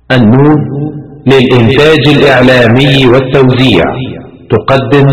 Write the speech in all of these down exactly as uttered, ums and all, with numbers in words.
النور للإنتاج الإعلامي والتوزيع تقدم.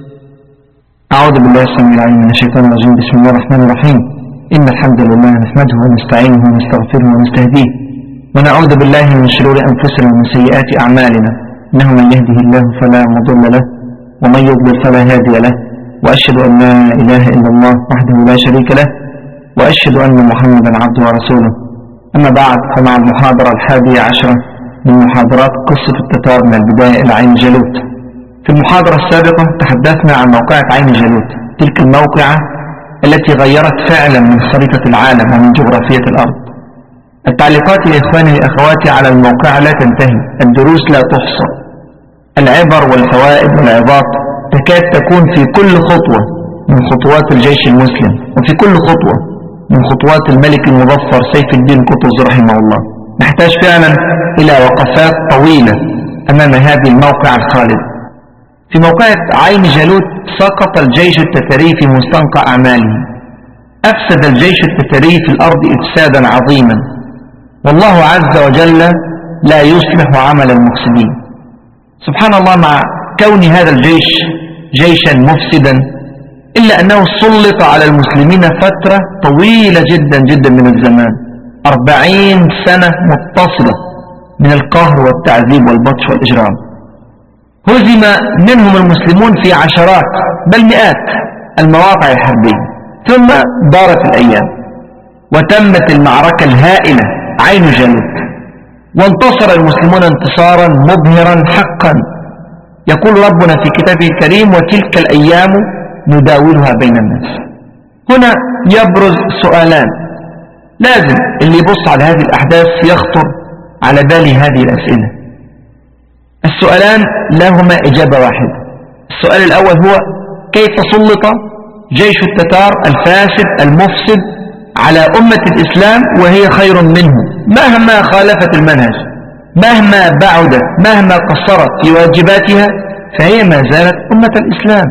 أعوذ بالله السميع العليم من الشيطان الرجيم. بسم الله الرحمن الرحيم. إن الحمد لله نحمده ونستعينه ونستغفره ونستهديه ونعوذ بالله من شرور أنفسنا ومن سيئات أعمالنا، إنه من يهده الله فلا مضل له ومن يضلل فلا هادي له، وأشهد أن لا إله إلا الله وحده لا شريك له، وأشهد أن محمدا عبده ورسوله. أما بعد، فمع المحاضرة الحادية عشرة من محاضرات قصة التتار من البداية إلى عين جالوت. في المحاضرة السابقة تحدثنا عن موقعة عين جالوت، تلك الموقعة التي غيرت فعلا من خريطة العالم ومن جغرافية الأرض. التعليقات يا إخواني وأخواتي على الموقعة لا تنتهي، الدروس لا تحصى، العبر والفوائد والعظات تكاد تكون في كل خطوة من خطوات الجيش المسلم، وفي كل خطوة من خطوات الملك المظفر سيف الدين قطز رحمه الله. نحتاج فعلا إلى وقفات طويلة أمام هذه الموقعة الخالدة. في موقعة عين جالوت سقط الجيش التتري في مستنقع أعماله، أفسد الجيش التتري في الأرض إفسادا عظيما، والله عز وجل لا يصلح عمل المفسدين. سبحان الله، مع كون هذا الجيش جيشا مفسدا إلا أنه سلط على المسلمين فترة طويلة جدا جدا من الزمان، أربعين سنة متصلة من القهر والتعذيب والبطش والإجرام. هزم منهم المسلمون في عشرات بل مئات المواقع الحربية، ثم دارت الأيام وتمت المعركة الهائلة عين جالوت، وانتصر المسلمون انتصارا مبهرا حقا. يقول ربنا في كتابه الكريم: وتلك الأيام نداولها بين الناس. هنا يبرز سؤالان لازم اللي يبص على هذه الأحداث يخطر على باله هذه الأسئلة. السؤالان لهما إجابة واحدة. السؤال الأول هو: كيف سلط جيش التتار الفاسد المفسد على أمة الإسلام وهي خير منه، مهما خالفت المنهج، مهما بعدت، مهما قصرت في واجباتها، فهي ما زالت أمة الإسلام.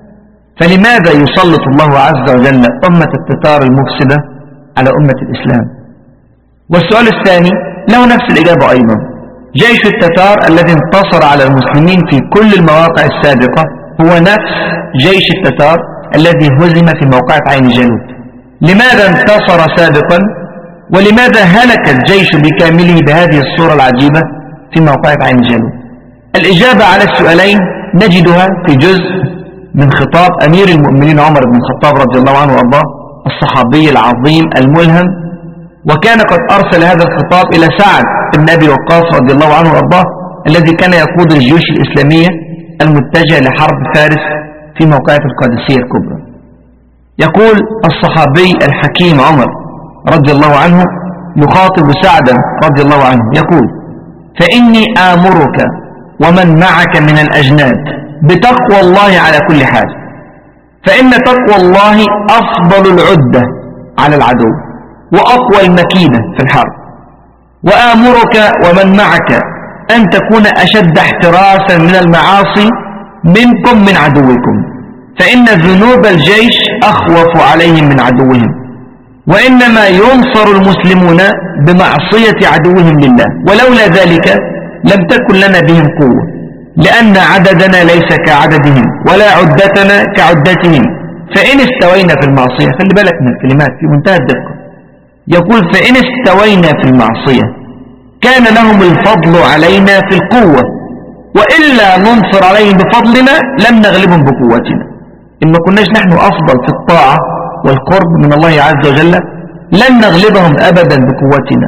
فلماذا يسلط الله عز وجل أمة التتار المفسدة على أمة الإسلام؟ والسؤال الثاني له نفس الإجابة أيضا: جيش التتار الذي انتصر على المسلمين في كل المواقع السابقة هو نفس جيش التتار الذي هزم في موقعة عين جالوت. لماذا انتصر سابقا ولماذا هلك الجيش بكامله بهذه الصورة العجيبة في موقعة عين جالوت؟ الإجابة على السؤالين نجدها في جزء من خطاب أمير المؤمنين عمر بن الخطاب رضي الله عنه وأرضاه، الصحابي العظيم الملهم، وكان قد أرسل هذا الخطاب إلى سعد بن أبي وقاص رضي الله عنه وأرضاه الذي كان يقود الجيوش الإسلامية المتجهة لحرب فارس في موقعة القادسية الكبرى. يقول الصحابي الحكيم عمر رضي الله عنه يخاطب سعدا رضي الله عنه، يقول: فإني آمرك ومن معك من الأجناد بتقوى الله على كل حال، فإن تقوى الله أفضل العدة على العدو وأقوى المكيدة في الحرب. وآمرك ومن معك أن تكون أشد احتراسا من المعاصي منكم من عدوكم، فإن ذنوب الجيش أخوف عليهم من عدوهم، وإنما ينصر المسلمون بمعصية عدوهم لله، ولولا ذلك لم تكن لنا بهم قوة، لأن عددنا ليس كعددهم ولا عدتنا كعدتهم، فإن استوينا في المعصية، خلي بالك من الكلمات في منتهى الدقة، يقول: فإن استوينا في المعصية كان لهم الفضل علينا في القوة، وإلا ننصر عليهم بفضلنا لم نغلبهم بقوتنا. إن ما كناش نحن أفضل في الطاعة والقرب من الله عز وجل لن نغلبهم أبدا بقوتنا.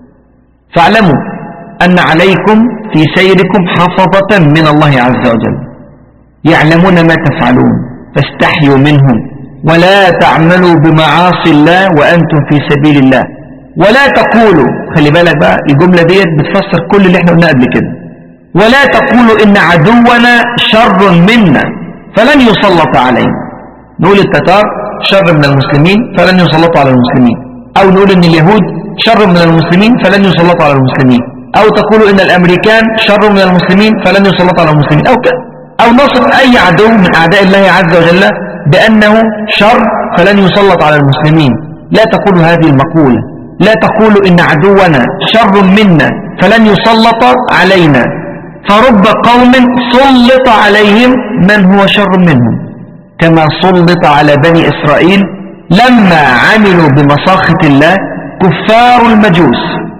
فاعلموا أن عليكم في سيركم حفظة من الله عز وجل يعلمون ما تفعلون، فاستحيوا منهم ولا تعملوا بمعاصي الله وأنتم في سبيل الله، ولا تقولوا، خلي بالك بقى الجملة ديت بتفسر كل اللي احنا قلناه قبل كده، ولا تقولوا إن عدونا شر منا فلن يسلط علينا. نقول التتار شر من المسلمين فلن يسلطوا على المسلمين، أو نقول إن اليهود شر من المسلمين فلن يسلطوا على المسلمين، أو تقولوا إن الأمريكان شر من المسلمين فلن يسلطوا على المسلمين، أو كده، أو نصف أي عدو من أعداء الله عز وجل بأنه شر فلن يسلط على المسلمين. لا تقولوا هذه المقولة، لا تقولوا إن عدونا شر منا فلن يسلط علينا، فرب قوم سلط عليهم من هو شر منهم، كما سلط على بني إسرائيل لما عملوا بمساخط الله كفار المجوس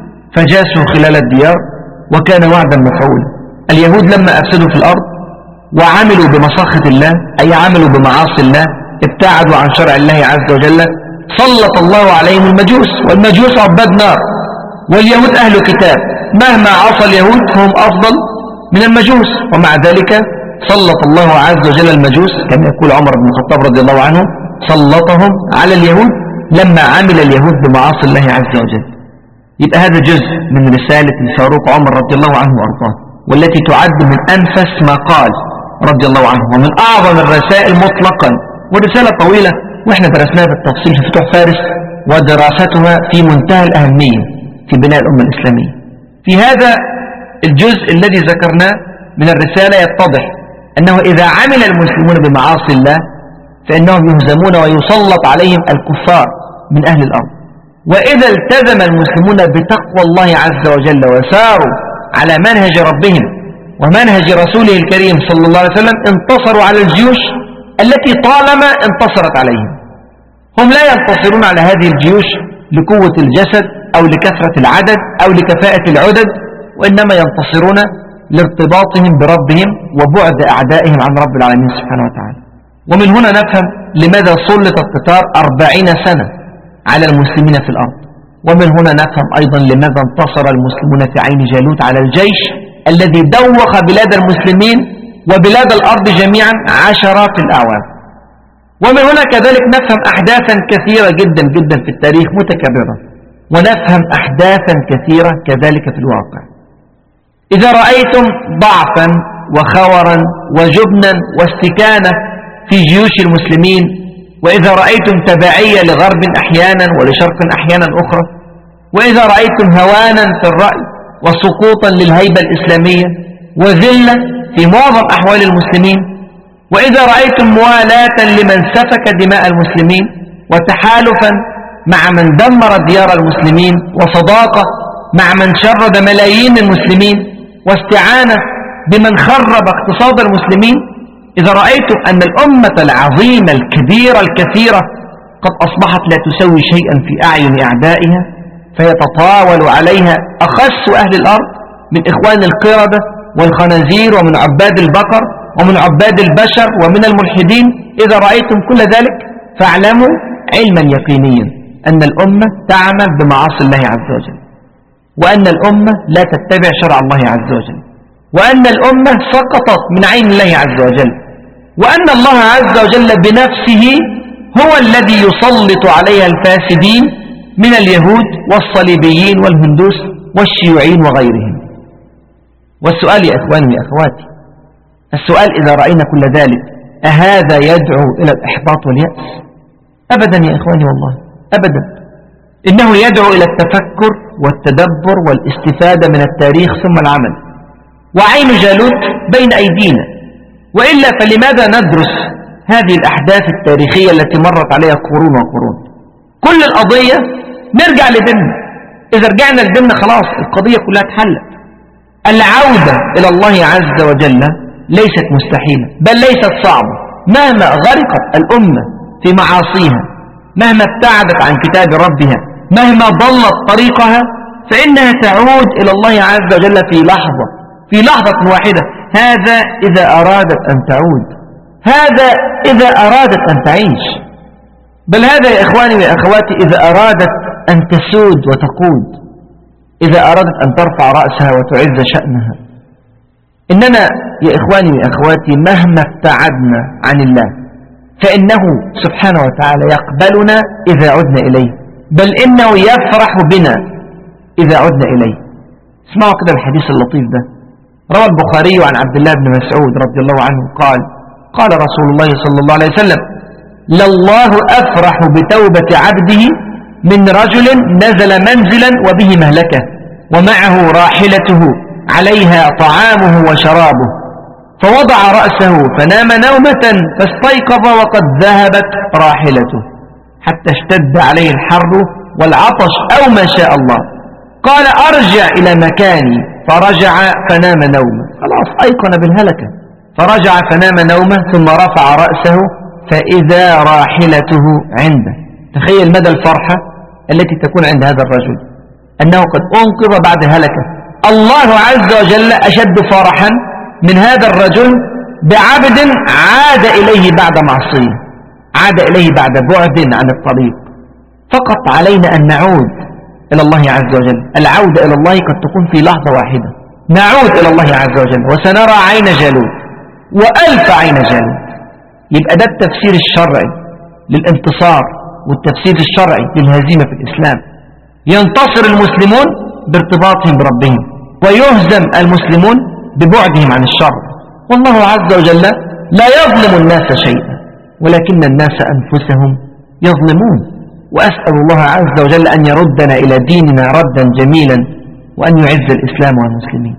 فجاسوا خلال الديار، وكان وعدا مفعولا. اليهود لما أفسدوا في الأرض وعملوا بمساخط الله، أي عملوا بمعاصي الله، ابتعدوا عن شرع الله عز وجل، سلط الله عليهم المجوس، والمجوس عباد نار، واليهود أهل كتاب، مهما عصى اليهود فهم أفضل من المجوس، ومع ذلك سلط الله عز وجل المجوس كما يقول عمر بن الخطاب رضي الله عنه، سلطهم على اليهود لما عمل اليهود بمعاصي الله عز وجل. يبقى هذا جزء من رسالة الفاروق عمر رضي الله عنه وأرضاه، والتي تعد من أنفس ما قال رضي الله عنه، ومن أعظم الرسائل مطلقا، ورسالة طويلة وإحنا درسناها بالتفصيل في فتوح فارس، ودراستها في منتهى الأهمية في بناء الأمة الإسلامية. في هذا الجزء الذي ذكرناه من الرسالة يتضح أنه إذا عمل المسلمون بمعاصي الله فإنهم يهزمون ويسلط عليهم الكفار من أهل الأرض، وإذا التزم المسلمون بتقوى الله عز وجل وساروا على منهج ربهم ومنهج رسوله الكريم صلى الله عليه وسلم انتصروا على الجيوش التي طالما انتصرت عليهم. هم لا ينتصرون على هذه الجيوش لقوة الجسد أو لكثرة العدد أو لكفاءة العدد، وإنما ينتصرون لارتباطهم بربهم وبعد أعدائهم عن رب العالمين سبحانه وتعالى. ومن هنا نفهم لماذا سلط التتار أربعين سنة على المسلمين في الأرض، ومن هنا نفهم أيضا لماذا انتصر المسلمون في عين جالوت على الجيش الذي دوخ بلاد المسلمين وبلاد الأرض جميعا عشرات الأعوام. ومن هنا كذلك نفهم أحداثا كثيرة جدا جدا في التاريخ متكررة، ونفهم أحداثا كثيرة كذلك في الواقع. إذا رأيتم ضعفا وخورا وجبنا واستكانة في جيوش المسلمين، وإذا رأيتم تبعية لغرب أحيانا ولشرق أحيانا أخرى، وإذا رأيتم هوانا في الرأي وسقوطا للهيبة الإسلامية وذلة في معظم أحوال المسلمين، وإذا رأيتم موالاة لمن سفك دماء المسلمين وتحالفا مع من دمر ديار المسلمين وصداقة مع من شرد ملايين المسلمين واستعانة بمن خرب اقتصاد المسلمين، إذا رأيتم أن الأمة العظيمة الكبيرة الكثيرة قد أصبحت لا تسوي شيئا في أعين أعدائها، فيتطاول عليها أخس أهل الأرض من إخوان القردة والخنازير ومن عباد البقر ومن عباد البشر ومن الملحدين، إذا رأيتم كل ذلك فاعلموا علما يقينيا أن الأمة تعمل بمعاصي الله عز وجل، وأن الأمة لا تتبع شرع الله عز وجل، وأن الأمة سقطت من عين الله عز وجل، وأن الله عز وجل بنفسه هو الذي يسلط عليها الفاسدين من اليهود والصليبيين والهندوس والشيوعيين وغيرهم. والسؤال يا إخواني يا أخواتي، السؤال إذا رأينا كل ذلك أهذا يدعو إلى الإحباط واليأس؟ أبدا يا إخواني، والله أبدا، إنه يدعو إلى التفكر والتدبر والاستفادة من التاريخ ثم العمل. وعين جالوت بين أيدينا، وإلا فلماذا ندرس هذه الأحداث التاريخية التي مرت عليها قرون وقرون؟ كل القضية نرجع لديننا، إذا رجعنا لديننا خلاص القضية كلها اتحلت. العودة إلى الله عز وجل ليست مستحيلة، بل ليست صعبة، مهما غرقت الأمة في معاصيها، مهما ابتعدت عن كتاب ربها، مهما ضلت طريقها، فإنها تعود إلى الله عز وجل في لحظة في لحظة واحدة. هذا إذا أرادت أن تعود، هذا إذا أرادت أن تعيش، بل هذا يا إخواني وأخواتي إذا أرادت أن تسود وتقود، إذا أرادت أن ترفع رأسها وتعز شأنها. إننا يا إخواني وأخواتي مهما ابتعدنا عن الله فإنه سبحانه وتعالى يقبلنا إذا عدنا إليه، بل إنه يفرح بنا إذا عدنا إليه. اسمعوا كده الحديث اللطيف ده، روى البخاري عن عبد الله بن مسعود رضي الله عنه قال: قال رسول الله صلى الله عليه وسلم: لله أفرح بتوبة عبده من رجل نزل منزلا وبه مهلكة ومعه راحلته عليها طعامه وشرابه، فوضع رأسه فنام نومة فاستيقظ وقد ذهبت راحلته حتى اشتد عليه الحر والعطش أو ما شاء الله. قال أرجع إلى مكاني، فرجع فنام نومه، خلاص أيقن بالهلكة، فرجع فنام نومه ثم رفع رأسه فإذا راحلته عنده. تخيل مدى الفرحة التي تكون عند هذا الرجل أنه قد أنقذ بعد هلكة. الله عز وجل أشد فرحا من هذا الرجل بعبد عاد إليه بعد معصية، عاد إليه بعد بعد عن الطريق. فقط علينا أن نعود إلى الله عز وجل. العودة إلى الله قد تكون في لحظة واحدة. نعود إلى الله عز وجل وسنرى عين جالوت وألف عين جالوت. يبقى ده التفسير الشرعي للانتصار والتفسير الشرعي للهزيمة في الإسلام. ينتصر المسلمون بارتباطهم بربهم، ويهزم المسلمون ببعدهم عن الشر. والله عز وجل لا يظلم الناس شيئا، ولكن الناس أنفسهم يظلمون. وأسأل الله عز وجل أن يردنا إلى ديننا ردا جميلا، وأن يعز الإسلام والمسلمين.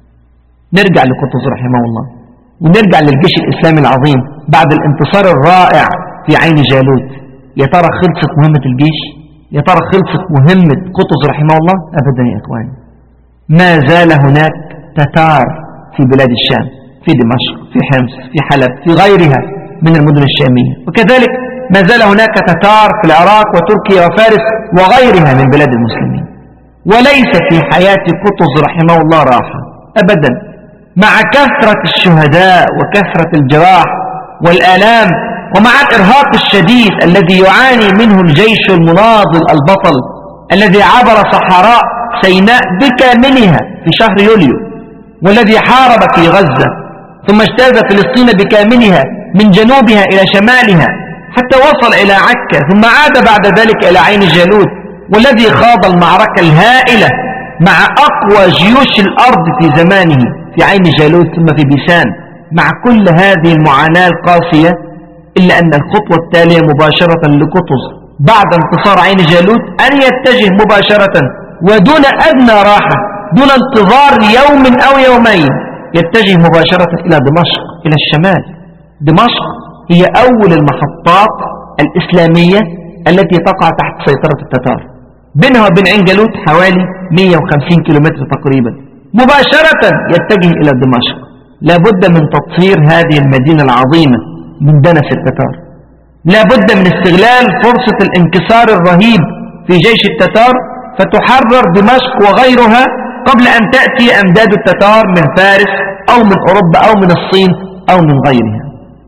نرجع لقطز رحمه الله، ونرجع للجيش الإسلامي العظيم بعد الانتصار الرائع في عين جالوت. يا ترى خلصت مهمة الجيش؟ يا ترى خلصت مهمة قطز رحمه الله؟ أبدا يا إخواني، ما زال هناك تتار في بلاد الشام، في دمشق، في حمص، في حلب، في غيرها من المدن الشامية. وكذلك ما زال هناك تتار في العراق وتركيا وفارس وغيرها من بلاد المسلمين. وليس في حياة قطز رحمه الله راحة أبدا، مع كثرة الشهداء وكثرة الجراح والآلام، ومع الإرهاق الشديد الذي يعاني منه الجيش المناضل البطل الذي عبر صحراء سيناء بكاملها في شهر يوليو، والذي حارب في غزة، ثم اجتاز فلسطين بكاملها من جنوبها إلى شمالها حتى وصل إلى عكا، ثم عاد بعد ذلك إلى عين جالوت، والذي خاض المعركة الهائلة مع أقوى جيوش الأرض في زمانه في عين جالوت ثم في بيسان. مع كل هذه المعاناة القاسية، إلا أن الخطوة التالية مباشرة لقطز بعد انتصار عين جالوت أن يتجه مباشرة ودون أدنى راحة، دون انتظار يوم أو يومين، يتجه مباشرة إلى دمشق، إلى الشمال. دمشق هي أول المحطات الإسلامية التي تقع تحت سيطرة التتار. بينها وبين عين جالوت حوالي مئة وخمسين كيلومتر تقريبا. مباشرة يتجه إلى دمشق. لابد من تطهير هذه المدينة العظيمة من دنس التتار. لابد من استغلال فرصة الانكسار الرهيب في جيش التتار فتحرر دمشق وغيرها قبل أن تأتي أمداد التتار من فارس أو من أوروبا أو من الصين أو من غيرها.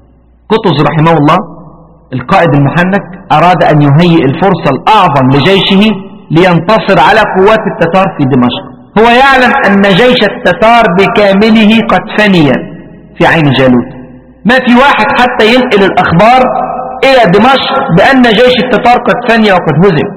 قطز رحمه الله القائد المحنك أراد أن يهيئ الفرصة الأعظم لجيشه لينتصر على قوات التتار في دمشق. هو يعلم أن جيش التتار بكامله قد فني في عين جالوت. ما في واحد حتى ينقل الأخبار إلى دمشق بأن جيش التتار قد فني وقد هزم.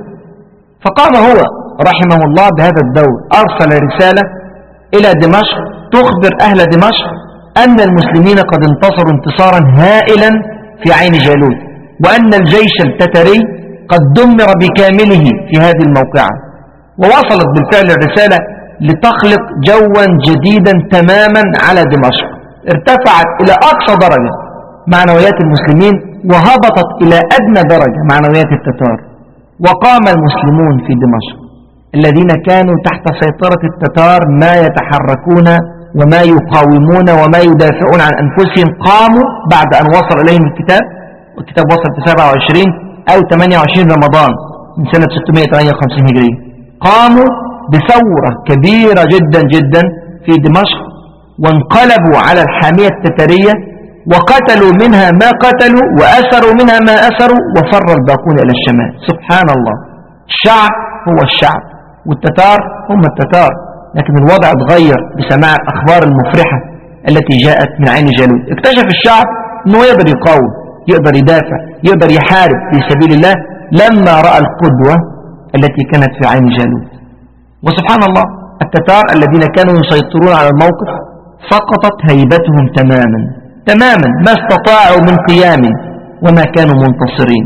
فقام هو رحمه الله بهذا الدور، أرسل رسالة إلى دمشق تخبر أهل دمشق أن المسلمين قد انتصروا انتصارا هائلا في عين جالوت، وأن الجيش التتري قد دمر بكامله في هذه الموقعة. ووصلت بالفعل الرسالة لتخلق جوا جديدا تماما على دمشق. ارتفعت إلى أقصى درجة معنويات المسلمين، وهبطت إلى أدنى درجة معنويات التتار. وقام المسلمون في دمشق الذين كانوا تحت سيطرة التتار ما يتحركون وما يقاومون وما يدافعون عن أنفسهم، قاموا بعد أن وصل إليهم الكتاب، والكتاب وصل في سبعة وعشرين أو ثمانية وعشرين رمضان من سنة ستمائة وثمانية وخمسين هجرية. قاموا بثورة كبيرة جدا جدا في دمشق، وانقلبوا على الحامية التترية، وقتلوا منها ما قتلوا وأسروا منها ما أسروا، وفر الباقون إلى الشمال. سبحان الله، الشعب هو الشعب والتتار هم التتار، لكن الوضع اتغير بسماع الأخبار المفرحة التي جاءت من عين جالوت. اكتشف الشعب أنه يقدر يقاوم، يقدر يدافع، يقدر يحارب في سبيل الله لما رأى القدوة التي كانت في عين جالوت. وسبحان الله، التتار الذين كانوا يسيطرون على الموقف سقطت هيبتهم تماما تماما، ما استطاعوا من قيام وما كانوا منتصرين.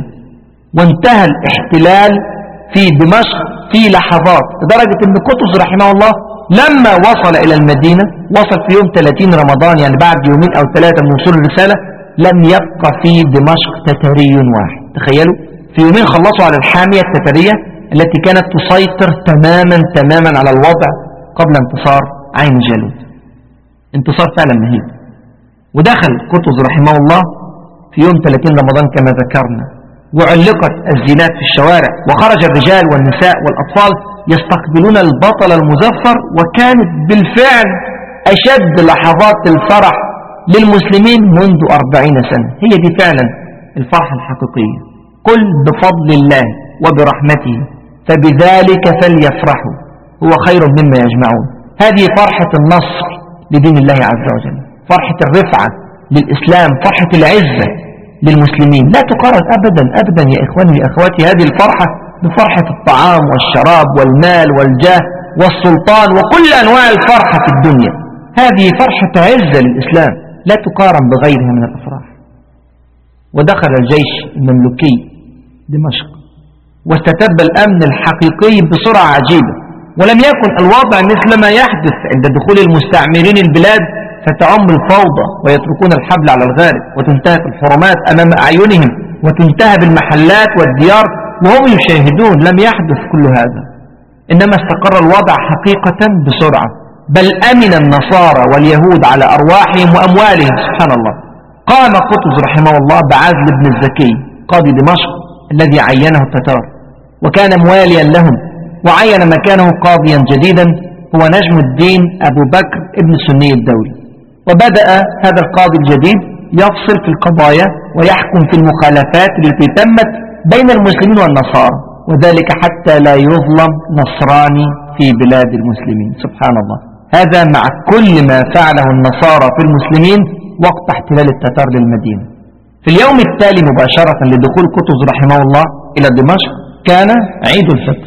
وانتهى الاحتلال في دمشق في لحظات، لدرجة أن قطز رحمه الله لما وصل إلى المدينة، وصل في يوم ثلاثين رمضان، يعني بعد يومين أو ثلاثة من وصول الرسالة، لم يبقى في دمشق تتري واحد. تخيلوا، في يومين خلصوا على الحامية التترية التي كانت تسيطر تماما تماما على الوضع قبل انتصار عين جالوت. انتصار فعلا مهيب. ودخل قطز رحمه الله في يوم ثلاثين رمضان كما ذكرنا، وعلقت الزينات في الشوارع، وخرج الرجال والنساء والأطفال يستقبلون البطل المظفر، وكانت بالفعل أشد لحظات الفرح للمسلمين منذ أربعين سنة. هي دي فعلا الفرحة الحقيقية. قل بفضل الله وبرحمته فبذلك فليفرحوا هو خير مما يجمعون. هذه فرحة النصر لدين الله عز وجل، فرحة الرفعة للإسلام، فرحة العزة للمسلمين، لا تقارن أبدا أبدا يا إخواني يا أخواتي هذه الفرحة بفرحة الطعام والشراب والمال والجاه والسلطان وكل أنواع الفرحة في الدنيا. هذه فرحة عزة للإسلام لا تقارن بغيرها من الأفراح. ودخل الجيش المملوكي دمشق واستتب الأمن الحقيقي بسرعة عجيبة، ولم يكن الوضع مثل ما يحدث عند دخول المستعمرين البلاد فتعم الفوضى ويتركون الحبل على الغارب وتنتهك الحرمات أمام أعينهم وتنتهب المحلات والديار وهم يشاهدون. لم يحدث كل هذا، إنما استقر الوضع حقيقة بسرعة، بل أمن النصارى واليهود على أرواحهم وأموالهم. سبحان الله. قام قطز رحمه الله بعزل بن الزكي قاضي دمشق الذي عينه التتار وكان مواليا لهم، وعين مكانه قاضيا جديدا هو نجم الدين أبو بكر ابن سني الدولي. وبدأ هذا القاضي الجديد يفصل في القضايا ويحكم في المخالفات التي تمت بين المسلمين والنصارى، وذلك حتى لا يظلم نصراني في بلاد المسلمين. سبحان الله. هذا مع كل ما فعله النصارى في المسلمين وقت احتلال التتار للمدينة. في اليوم التالي مباشرة لدخول قطز رحمه الله إلى دمشق كان عيد الفطر،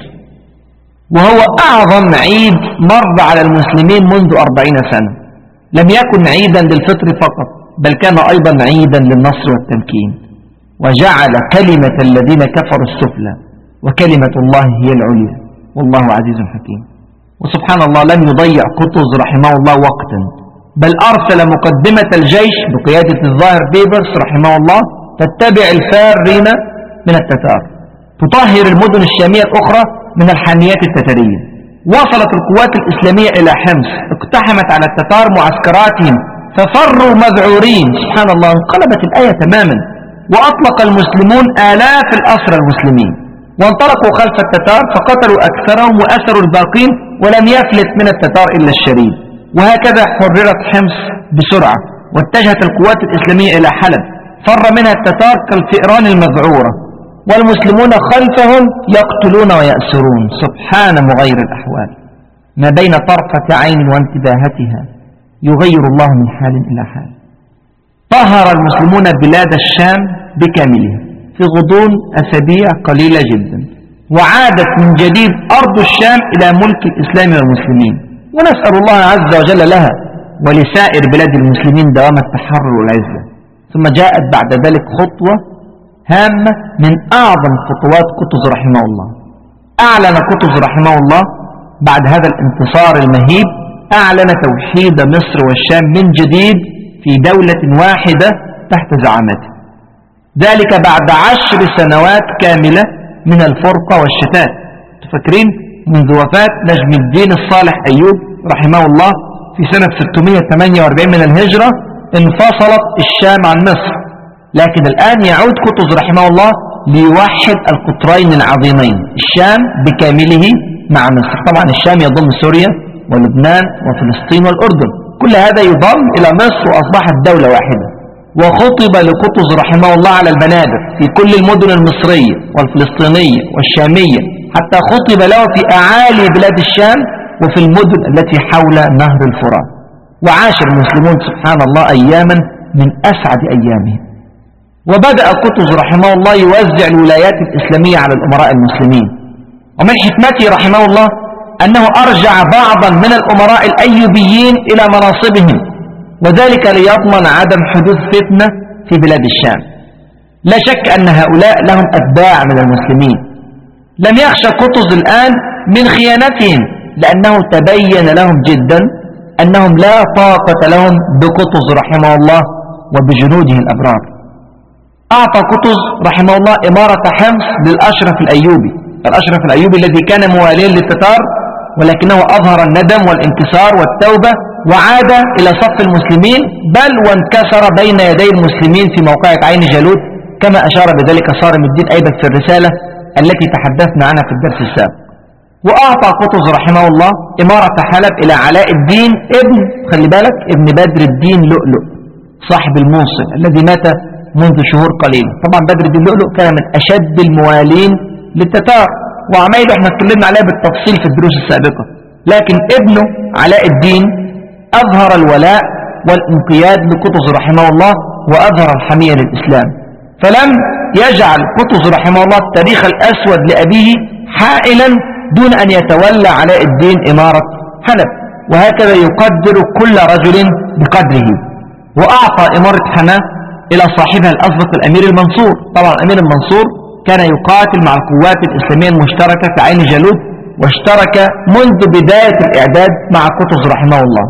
وهو أعظم عيد مر على المسلمين منذ أربعين سنة. لم يكن عيدا للفطر فقط، بل كان أيضا عيدا للنصر والتمكين، وجعل كلمة الذين كفروا السفلى وكلمة الله هي العليا والله عزيز حكيم. وسبحان الله لم يضيع قطز رحمه الله وقتا، بل أرسل مقدمة الجيش بقيادة الظاهر بيبرس رحمه الله تتبع الفارين من التتار تطهر المدن الشامية الأخرى من الحاميات التتارية. وصلت القوات الإسلامية إلى حمص، اقتحمت على التتار معسكراتهم ففروا مذعورين. سبحان الله. انقلبت الآية تماما، وأطلق المسلمون آلاف الأسرى المسلمين، وانطلقوا خلف التتار فقتلوا أكثرهم وأسروا الباقين، ولم يفلت من التتار إلا الشريد. وهكذا حررت حمص بسرعة، واتجهت القوات الإسلامية إلى حلب، فر منها التتار كالفئران المذعورة، والمسلمون خلفهم يقتلون ويأسرون. سبحان مغير الأحوال. ما بين طرفة عين وانتباهتها يغير الله من حال إلى حال. طهر المسلمون بلاد الشام بكاملها في غضون أسابيع قليلة جدا، وعادت من جديد أرض الشام إلى ملك الإسلام والمسلمين، ونسأل الله عز وجل لها ولسائر بلاد المسلمين دوام التحرر والعزة. ثم جاءت بعد ذلك خطوة هامة من أعظم خطوات قطز رحمه الله. أعلن قطز رحمه الله بعد هذا الانتصار المهيب، أعلن توحيد مصر والشام من جديد في دولة واحدة تحت زعامته، ذلك بعد عشر سنوات كاملة من الفرقة والشتات. تفكرين منذ وفاة نجم الدين الصالح أيوب رحمه الله في سنة ستمائة وثمانية وأربعين من الهجرة انفصلت الشام عن مصر، لكن الآن يعود قطز رحمه الله ليوحد القطرين العظيمين الشام بكامله مع مصر. طبعا الشام يضم سوريا ولبنان وفلسطين والأردن، كل هذا يضم إلى مصر وأصبحت دولة واحدة. وخطب لقطز رحمه الله على البنادر في كل المدن المصرية والفلسطينية والشامية، حتى خطب له في أعالي بلاد الشام وفي المدن التي حول نهر الفرات. وعاش المسلمون سبحان الله أياما من أسعد أيامهم. وبدأ قطز رحمه الله يوزع الولايات الإسلامية على الأمراء المسلمين، ومن حكمته رحمه الله أنه أرجع بعضا من الأمراء الأيوبيين إلى مناصبهم، وذلك ليضمن عدم حدوث فتنة في بلاد الشام. لا شك أن هؤلاء لهم أتباع من المسلمين. لم يخشى قطز الآن من خيانتهم، لأنه تبين لهم جدا أنهم لا طاقة لهم بقطز رحمه الله وبجنوده الأبرار. أعطى قطز رحمه الله إمارة حمص للأشرف الأيوبي، الأشرف الأيوبي الذي كان مواليا للتتار، ولكنه أظهر الندم والانكسار والتوبة وعاد إلى صف المسلمين، بل وانكسر بين يدي المسلمين في موقعة عين جالوت، كما أشار بذلك صارم الدين أيبك في الرسالة التي تحدثنا عنها في الدرس السابق. وأعطى قطز رحمه الله إمارة حلب إلى علاء الدين ابن خلي بالك ابن بدر الدين لؤلؤ صاحب الموصل الذي مات منذ شهور قليلة. طبعا بدر الدين لؤلؤ كان من أشد الموالين للتتار، وعمايله احنا اتكلمنا عليها بالتفصيل في الدروس السابقة، لكن ابنه علاء الدين أظهر الولاء والانقياد لقطز رحمه الله وأظهر الحمية للإسلام، فلم يجعل قطز رحمه الله التاريخ الأسود لأبيه حائلا دون أن يتولى علاء الدين إمارة حلب، وهكذا يقدر كل رجل بقدره. وأعطى إمارة حماة إلى صاحبها الأسبق الأمير المنصور. طبعا الأمير المنصور كان يقاتل مع القوات الإسلامية المشتركة في عين جالوت، واشترك منذ بداية الإعداد مع قطز رحمه الله.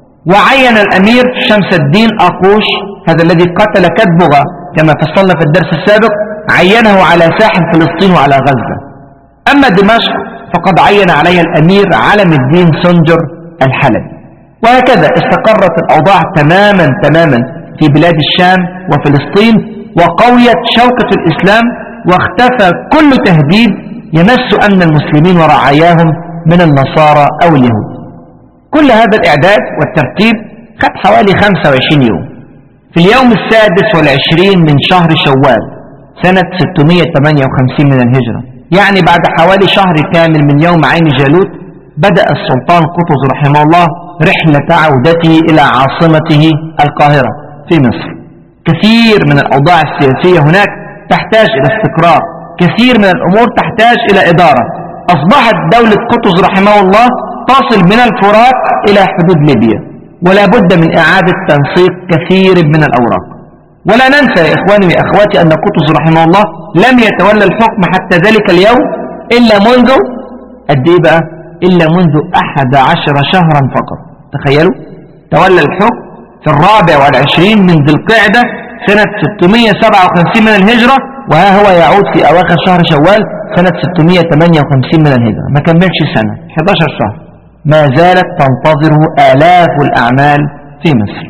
وعين الأمير شمس الدين أقوش، هذا الذي قتل كتبغة كما فصلنا في الدرس السابق، عينه على ساحل فلسطين وعلى غزة. أما دمشق فقد عين عليها الأمير علم الدين سنجر الحلبي. وهكذا استقرت الأوضاع تماما تماما في بلاد الشام وفلسطين، وقويت شوكة الإسلام، واختفى كل تهديد يمس أمن المسلمين ورعاياهم من النصارى أو اليهود. كل هذا الإعداد والترتيب خد حوالي خمسة وعشرين يوم. في اليوم السادس والعشرين من شهر شوال سنة ستمائة وثمانية وخمسين من الهجرة، يعني بعد حوالي شهر كامل من يوم عين جالوت، بدأ السلطان قطز رحمه الله رحلة عودته إلى عاصمته القاهرة في مصر. كثير من الأوضاع السياسية هناك تحتاج إلى استقرار، كثير من الأمور تحتاج إلى إدارة. أصبحت دولة قطز رحمه الله تصل من الفرات إلى حدود ليبيا، ولا بد من إعادة تنسيق كثير من الأوراق. ولا ننسى يا إخواني وأخواتي أن قطز رحمه الله لم يتولى الحكم حتى ذلك اليوم إلا منذ قد إيه بقى؟ إلا منذ أحد عشر شهرا فقط. تخيلوا، تولى الحكم في الرابع والعشرين من ذي القعدة سنة ستمائة وسبعة وخمسين من الهجرة، وها هو يعود في أواخر شهر شوال سنة ستمائة وثمانية وخمسين من الهجرة. ما كملش سنة، أحد عشر شهر، ما زالت تنتظره آلاف الأعمال في مصر.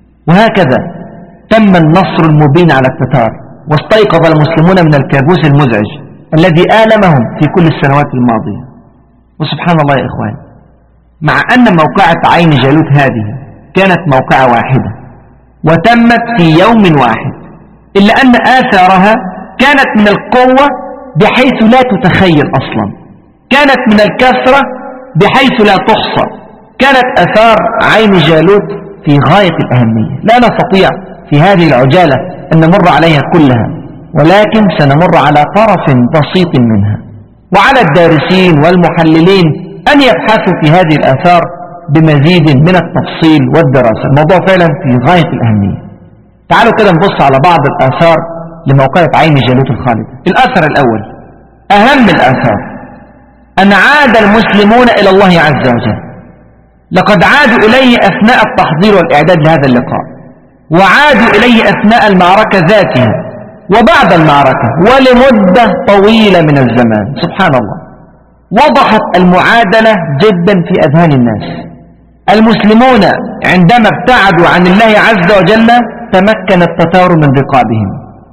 وهكذا تم النصر المبين على التتار، واستيقظ المسلمون من الكابوس المزعج الذي آلمهم في كل السنوات الماضية. وسبحان الله يا إخوان، مع أن موقعة عين جالوت هذه كانت موقعة واحدة وتمت في يوم واحد، إلا أن آثارها كانت من القوة بحيث لا تتخيل أصلا، كانت من الكثرة بحيث لا تحصى. كانت آثار عين جالوت في غاية الأهمية، لا نستطيع في هذه العجالة أن نمر عليها كلها، ولكن سنمر على طرف بسيط منها. وعلى الدارسين والمحللين أن يبحثوا في هذه الآثار بمزيد من التفصيل والدراسة. الموضوع فعلا في غاية الأهمية. تعالوا كده نبص على بعض الآثار لموقعة عين جالوت الخالدة. الأثر الأول، أهم الآثار، أن عاد المسلمون إلى الله عز وجل. لقد عادوا إليه أثناء التحضير والإعداد لهذا اللقاء، وعادوا إليه أثناء المعركة ذاتها وبعد المعركة ولمدة طويلة من الزمان. سبحان الله، وضحت المعادلة جدا في أذهان الناس. المسلمون عندما ابتعدوا عن الله عز وجل تمكن التتار من رقابهم،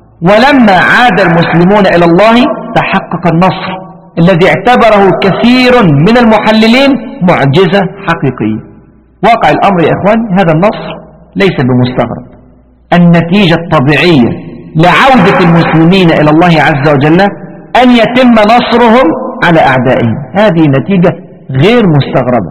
ولما عاد المسلمون إلى الله تحقق النصر الذي اعتبره كثير من المحللين معجزة حقيقية. واقع الأمر يا إخوان، هذا النصر ليس بمستغرب. النتيجة الطبيعية لعودة المسلمين إلى الله عز وجل أن يتم نصرهم على أعدائهم، هذه نتيجة غير مستغربة.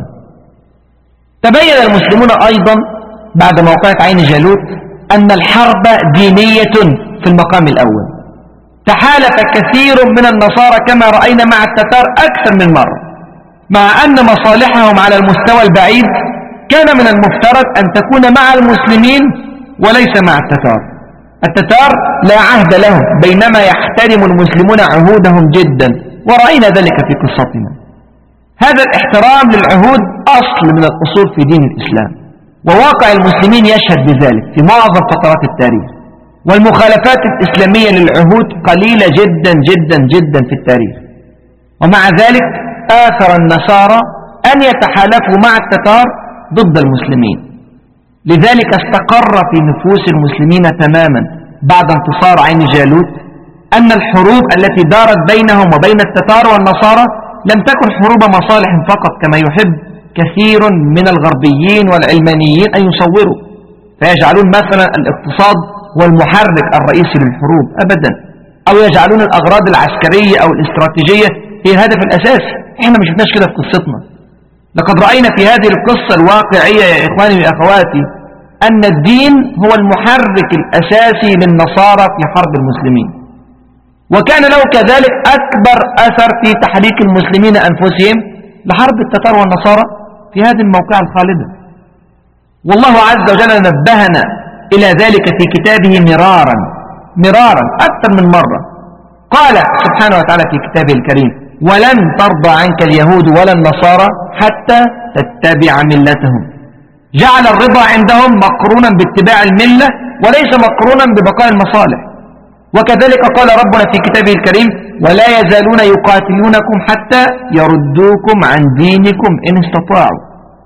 تبين المسلمون أيضا بعد موقعة عين جالوت أن الحرب دينية في المقام الأول. تحالف كثير من النصارى كما رأينا مع التتار أكثر من مرة، مع أن مصالحهم على المستوى البعيد كان من المفترض أن تكون مع المسلمين وليس مع التتار. التتار لا عهد لهم، بينما يحترم المسلمون عهودهم جدا، ورأينا ذلك في قصتنا. هذا الاحترام للعهود أصل من الأصول في دين الإسلام، وواقع المسلمين يشهد بذلك في معظم فترات التاريخ. والمخالفات الإسلامية للعهود قليلة جدا جدا جدا في التاريخ. ومع ذلك آثر النصارى أن يتحالفوا مع التتار ضد المسلمين. لذلك استقر في نفوس المسلمين تماما بعد انتصار عين جالوت أن الحروب التي دارت بينهم وبين التتار والنصارى لم تكن حروب مصالح فقط كما يحب كثير من الغربيين والعلمانيين أن يصوروا، فيجعلون مثلا الاقتصاد والمحرك الرئيسي للحروب أبدا، أو يجعلون الأغراض العسكرية أو الاستراتيجية هي الهدف الأساسي. إحنا ما شفناش كده في قصتنا. لقد رأينا في هذه القصة الواقعية يا إخواني وأخواتي أن الدين هو المحرك الأساسي للنصارى في حرب المسلمين، وكان له كذلك أكبر أثر في تحريك المسلمين أنفسهم لحرب التتار والنصارى في هذه الموقعة الخالدة. والله عز وجل نبهنا إلى ذلك في كتابه مرارا مرارا أكثر من مرة. قال سبحانه وتعالى في كتابه الكريم: ولن ترضى عنك اليهود ولا النصارى حتى تتبع ملتهم. جعل الرضا عندهم مقرونا باتباع الملة وليس مقرونا ببقاء المصالح. وكذلك قال ربنا في كتابه الكريم: ولا يزالون يقاتلونكم حتى يردوكم عن دينكم إن استطاعوا.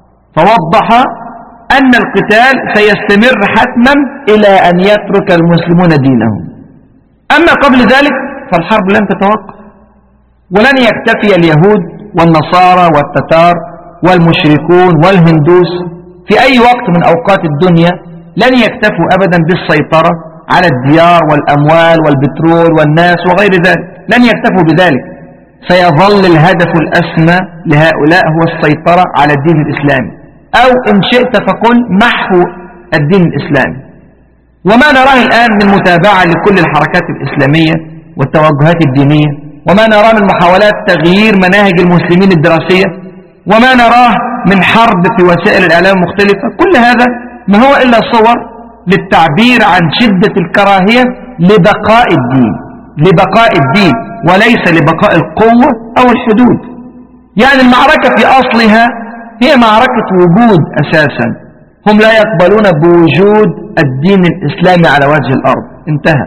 فوضح أن القتال سيستمر حتما إلى أن يترك المسلمون دينهم. أما قبل ذلك فالحرب لن تتوقف، ولن يكتفي اليهود والنصارى والتتار والمشركون والهندوس في أي وقت من أوقات الدنيا لن يكتفوا أبدا بالسيطرة على الديار والأموال والبترول والناس وغير ذلك، لن يكتفوا بذلك. سيظل الهدف الأسمى لهؤلاء هو السيطرة على الدين الإسلامي، أو إن شئت فقل محو الدين الإسلامي. وما نراه الآن من متابعة لكل الحركات الإسلامية والتوجهات الدينية، وما نراه من محاولات تغيير مناهج المسلمين الدراسية، وما نراه من حرب في وسائل الإعلام المختلفة، كل هذا ما هو إلا صور للتعبير عن شدة الكراهية لبقاء الدين لبقاء الدين وليس لبقاء القوة أو الحدود. يعني المعركة في أصلها هي معركة وجود أساسا. هم لا يقبلون بوجود الدين الإسلامي على وجه الأرض، انتهى.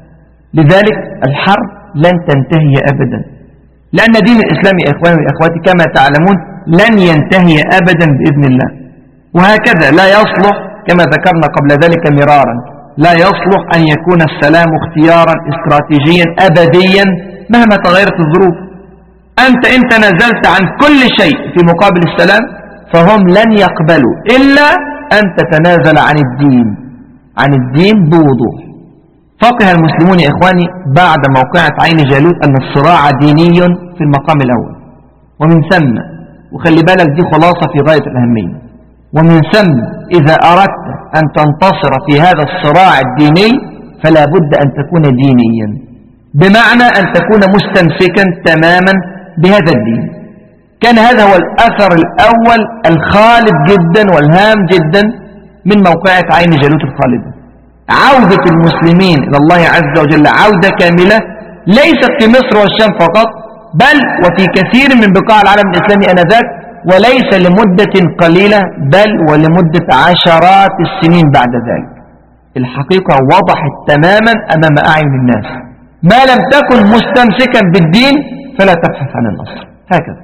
لذلك الحرب لن تنتهي أبدا، لأن دين الإسلام يا إخواني وإخواتي كما تعلمون لن ينتهي أبدا بإذن الله. وهكذا لا يصلح كما ذكرنا قبل ذلك مرارا، لا يصلح أن يكون السلام اختيارا استراتيجيا أبديا مهما تغيرت الظروف. أنت إن تنازلت عن كل شيء في مقابل السلام فهم لن يقبلوا إلا أن تتنازل عن الدين عن الدين بوضوح. فقه المسلمون يا إخواني بعد موقعة عين جالوت أن الصراع ديني في المقام الأول، ومن ثم وخلي بالك دي خلاصة في غاية الأهمية، ومن ثم إذا أردت أن تنتصر في هذا الصراع الديني فلا بد أن تكون دينيا، بمعنى أن تكون مستمسكا تماما بهذا الدين. كان هذا هو الأثر الأول الخالد جدا والهام جدا من موقعة عين جالوت الخالدة، عودة المسلمين إلى الله عز وجل عودة كاملة ليست في مصر والشام فقط، بل وفي كثير من بقاع العالم الإسلامي آنذاك، وليس لمدة قليلة بل ولمدة عشرات السنين بعد ذلك. الحقيقة وضحت تماما أمام أعين الناس، ما لم تكن مستمسكا بالدين فلا تبحث عن النصر. هكذا.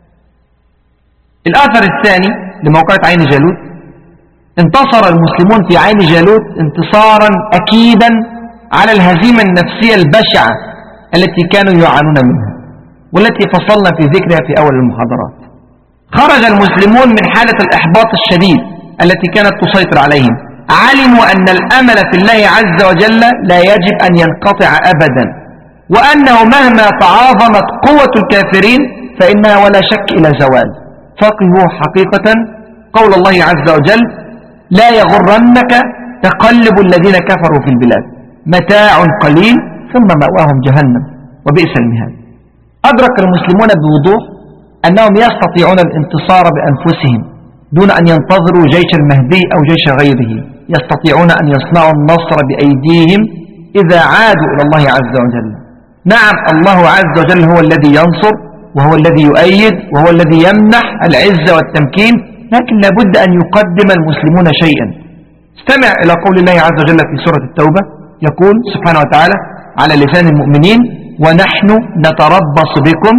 الآثر الثاني لموقعة عين جالوت: انتصر المسلمون في عين جالوت انتصارا أكيدا على الهزيمة النفسية البشعة التي كانوا يعانون منها، والتي فصلنا في ذكرها في أول المحاضرات. خرج المسلمون من حالة الإحباط الشديد التي كانت تسيطر عليهم، علموا أن الأمل في الله عز وجل لا يجب أن ينقطع أبدا، وأنه مهما تعاظمت قوة الكافرين فإنها ولا شك إلى زوال. فقهوا حقيقة قول الله عز وجل: لا يغرنك تقلب الذين كفروا في البلاد، متاع قليل ثم مأواهم جهنم وبئس المهاد. أدرك المسلمون بوضوح أنهم يستطيعون الانتصار بأنفسهم دون أن ينتظروا جيش المهدي أو جيش غيره، يستطيعون أن يصنعوا النصر بأيديهم إذا عادوا إلى الله عز وجل. نعم الله عز وجل هو الذي ينصر وهو الذي يؤيد وهو الذي يمنح العزة والتمكين، لكن لابد أن يقدم المسلمون شيئا. استمع إلى قول الله عز وجل في سورة التوبة، يقول سبحانه وتعالى على لسان المؤمنين: ونحن نتربص بكم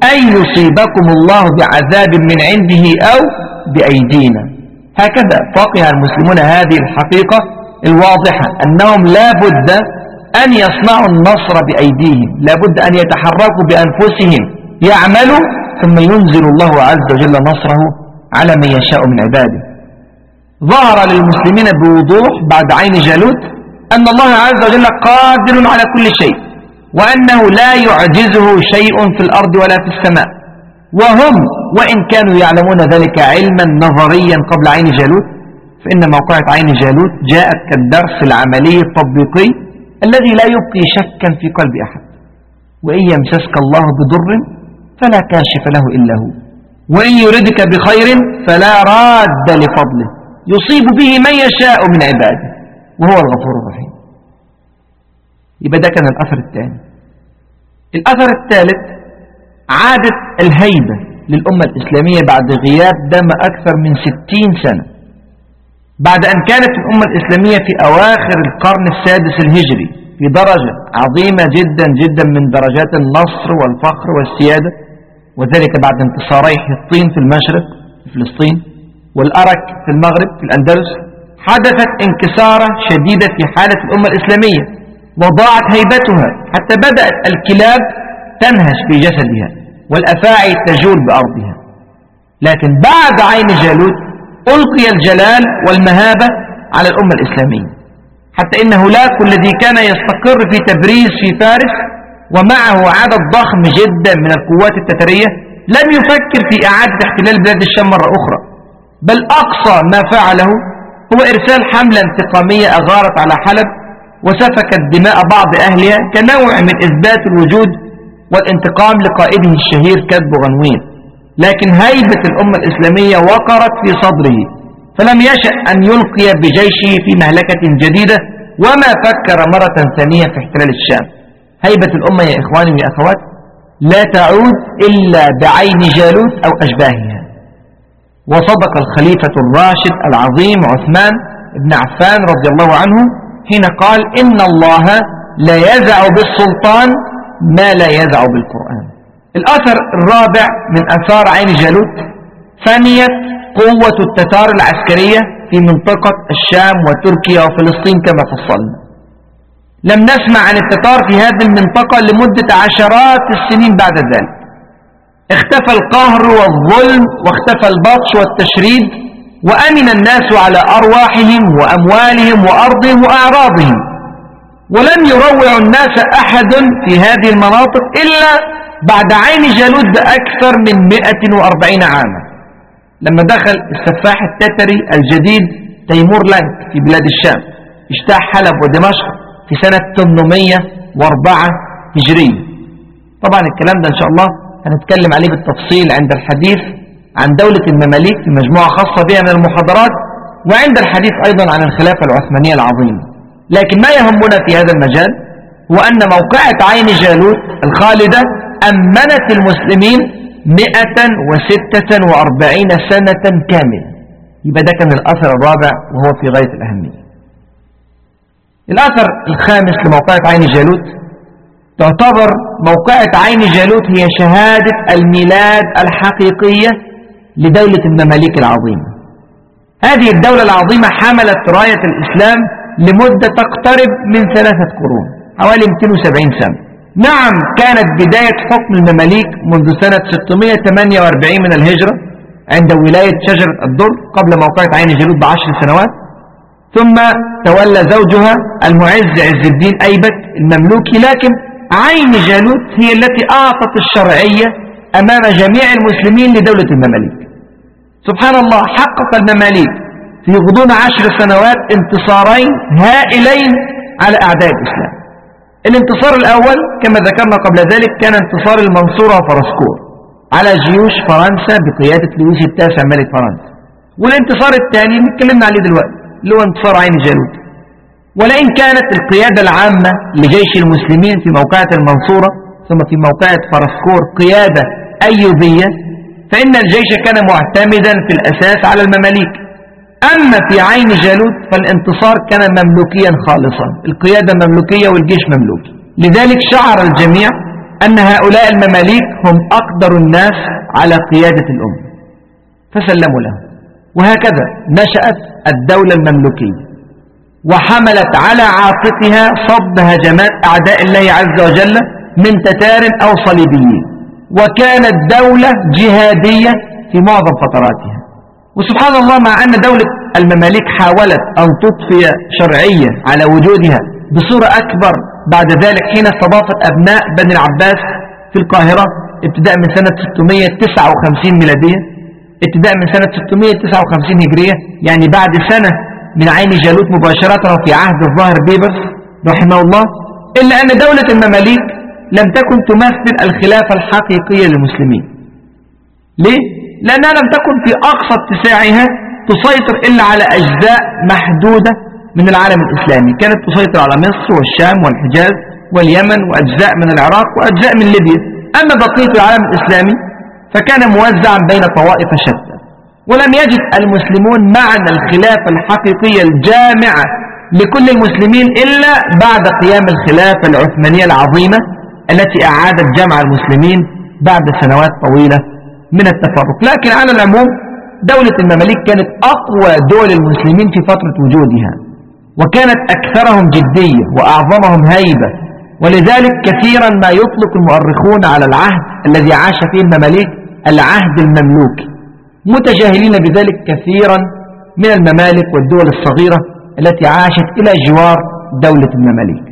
أن يصيبكم الله بعذاب من عنده أو بأيدينا. هكذا فقه المسلمون هذه الحقيقة الواضحة، أنهم لا بد أن يصنعوا النصر بأيديهم، لا بد أن يتحركوا بأنفسهم، يعملوا ثم ينزل الله عز وجل نصره على من يشاء من عباده. ظهر للمسلمين بوضوح بعد عين جالوت أن الله عز وجل قادر على كل شيء، وأنه لا يعجزه شيء في الأرض ولا في السماء، وهم وإن كانوا يعلمون ذلك علما نظريا قبل عين جالوت، فإن موقعة عين جالوت جاءت كالدرس العملي التطبيقي الذي لا يبقي شكا في قلب أحد. وإن يمسسك الله بضر فلا كاشف له إلا هو، وإن يردك بخير فلا راد لفضله يصيب به من يشاء من عباده وهو الغفور الرحيم. يبقى ده كان الأثر الثاني. الأثر الثالث عادت الهيبة للأمة الإسلامية بعد غياب دام أكثر من ستين سنة، بعد أن كانت الأمة الإسلامية في أواخر القرن السادس الهجري في درجة عظيمة جدا جدا من درجات النصر والفخر والسيادة، وذلك بعد انتصاري حطين في المشرق في فلسطين والأرك في المغرب في الأندلس. حدثت انكسارة شديدة في حالة الأمة الإسلامية وضاعت هيبتها، حتى بدأت الكلاب تنهش في جسدها والأفاعي تجول بأرضها. لكن بعد عين جالوت ألقي الجلال والمهابة على الأمة الإسلامية، حتى إن هولاكو الذي كان يستقر في تبريز في فارس ومعه عدد ضخم جدا من القوات التترية لم يفكر في إعادة احتلال بلاد الشام مرة أخرى، بل أقصى ما فعله هو إرسال حملة انتقامية أغارت على حلب وسفكت دماء بعض أهلها كنوع من إثبات الوجود والانتقام لقائده الشهير كذب غنوين. لكن هيبة الأمة الإسلامية وقرت في صدره، فلم يشأ أن يلقي بجيشه في مهلكة جديدة، وما فكر مرة ثانية في احتلال الشام. هيبة الأمة يا إخواني ويا أخوات لا تعود إلا بعين جالوت أو أشباهها. وصدق الخليفة الراشد العظيم عثمان بن عفان رضي الله عنه حين قال: إن الله لا يزع بالسلطان ما لا يزع بالقرآن. الأثر الرابع من أثار عين جالوت ثانية قوة التتار العسكرية في منطقة الشام وتركيا وفلسطين كما فصلنا. لم نسمع عن التتار في هذه المنطقة لمدة عشرات السنين بعد ذلك. اختفى القهر والظلم واختفى البطش والتشريد، وأمن الناس على أرواحهم وأموالهم وأرضهم وأعراضهم، ولم يروع الناس أحد في هذه المناطق إلا بعد عين جالوت بأكثر من مئة وأربعين عاما، لما دخل السفاح التتري الجديد تيمور لانك في بلاد الشام اجتاح حلب ودمشق في سنة ثمانمئة وأربعة هجرية. طبعا الكلام ده إن شاء الله هنتكلم عليه بالتفصيل عند الحديث عن دولة المماليك في مجموعة خاصة بها من المحاضرات، وعند الحديث أيضا عن الخلافة العثمانية العظيمة. لكن ما يهمنا في هذا المجال هو أن موقعة عين جالوت الخالدة أمنت المسلمين مئة وستة وأربعين سنة كاملة. يبقى ده كان الأثر الرابع وهو في غاية الأهمية. الأثر الخامس لموقعة عين جالوت تعتبر موقعة عين جالوت هي شهادة الميلاد الحقيقية لدولة المماليك العظيمة. هذه الدولة العظيمة حملت راية الإسلام لمدة تقترب من ثلاثة قرون، حوالي مئتين وسبعين سنة. نعم، كانت بداية حكم المماليك منذ سنة ستمئة وثمانية وأربعين من الهجرة عند ولاية شجرة الدر قبل موقعة عين جالوت بعشر سنوات، ثم تولى زوجها المعز عز الدين أيبك المملوكي. لكن عين جالوت هي التي أعطت الشرعية أمام جميع المسلمين لدولة المماليك. سبحان الله، حقق المماليك في غضون عشر سنوات انتصارين هائلين على أعداء الإسلام. الانتصار الأول كما ذكرنا قبل ذلك كان انتصار المنصورة وفرسكور على جيوش فرنسا بقيادة لويس التاسع ملك فرنسا، والانتصار الثاني اللي اتكلمنا عليه دلوقتي اللي هو انتصار عين جالوت. ولئن كانت القيادة العامة لجيش المسلمين في موقعة المنصورة ثم في موقعة فرسكور قيادة أيوبية، فإن الجيش كان معتمدا في الأساس على المماليك. أما في عين جالوت فالانتصار كان مملوكيا خالصا، القيادة مملوكية والجيش مملوكي. لذلك شعر الجميع أن هؤلاء المماليك هم أقدر الناس على قيادة الأمة فسلموا له. وهكذا نشأت الدولة المملوكية وحملت على عاتقها صد هجمات أعداء الله عز وجل من تتار أو صليبيين، وكانت دولة جهادية في معظم فتراتها. وسبحان الله، مع أن دولة المماليك حاولت أن تضفي شرعية على وجودها بصورة أكبر بعد ذلك حين استضافت أبناء بني العباس في القاهرة ابتداء من سنة ستمائة وتسعة وخمسين ميلادية، ابتداء من سنة ستمائة وتسعة وخمسين هجرية، يعني بعد سنة من عين جالوت مباشرة في عهد الظاهر بيبرس رحمه الله، إلا أن دولة المماليك لم تكن تمثل الخلافة الحقيقية للمسلمين. ليه؟ لأنها لم تكن في أقصى اتساعها تسيطر إلا على أجزاء محدودة من العالم الإسلامي، كانت تسيطر على مصر والشام والحجاز واليمن وأجزاء من العراق وأجزاء من ليبيا. أما بقية العالم الإسلامي فكان موزعا بين طوائف شتى، ولم يجد المسلمون معنى الخلافة الحقيقية الجامعة لكل المسلمين إلا بعد قيام الخلافة العثمانية العظيمة التي أعادت جمع المسلمين بعد سنوات طويلة من التفرق. لكن على العموم دولة المماليك كانت أقوى دول المسلمين في فترة وجودها، وكانت أكثرهم جدية وأعظمهم هيبة، ولذلك كثيرا ما يطلق المؤرخون على العهد الذي عاش فيه المماليك العهد المملوكي، متجاهلين بذلك كثيرا من الممالك والدول الصغيرة التي عاشت إلى جوار دولة المماليك.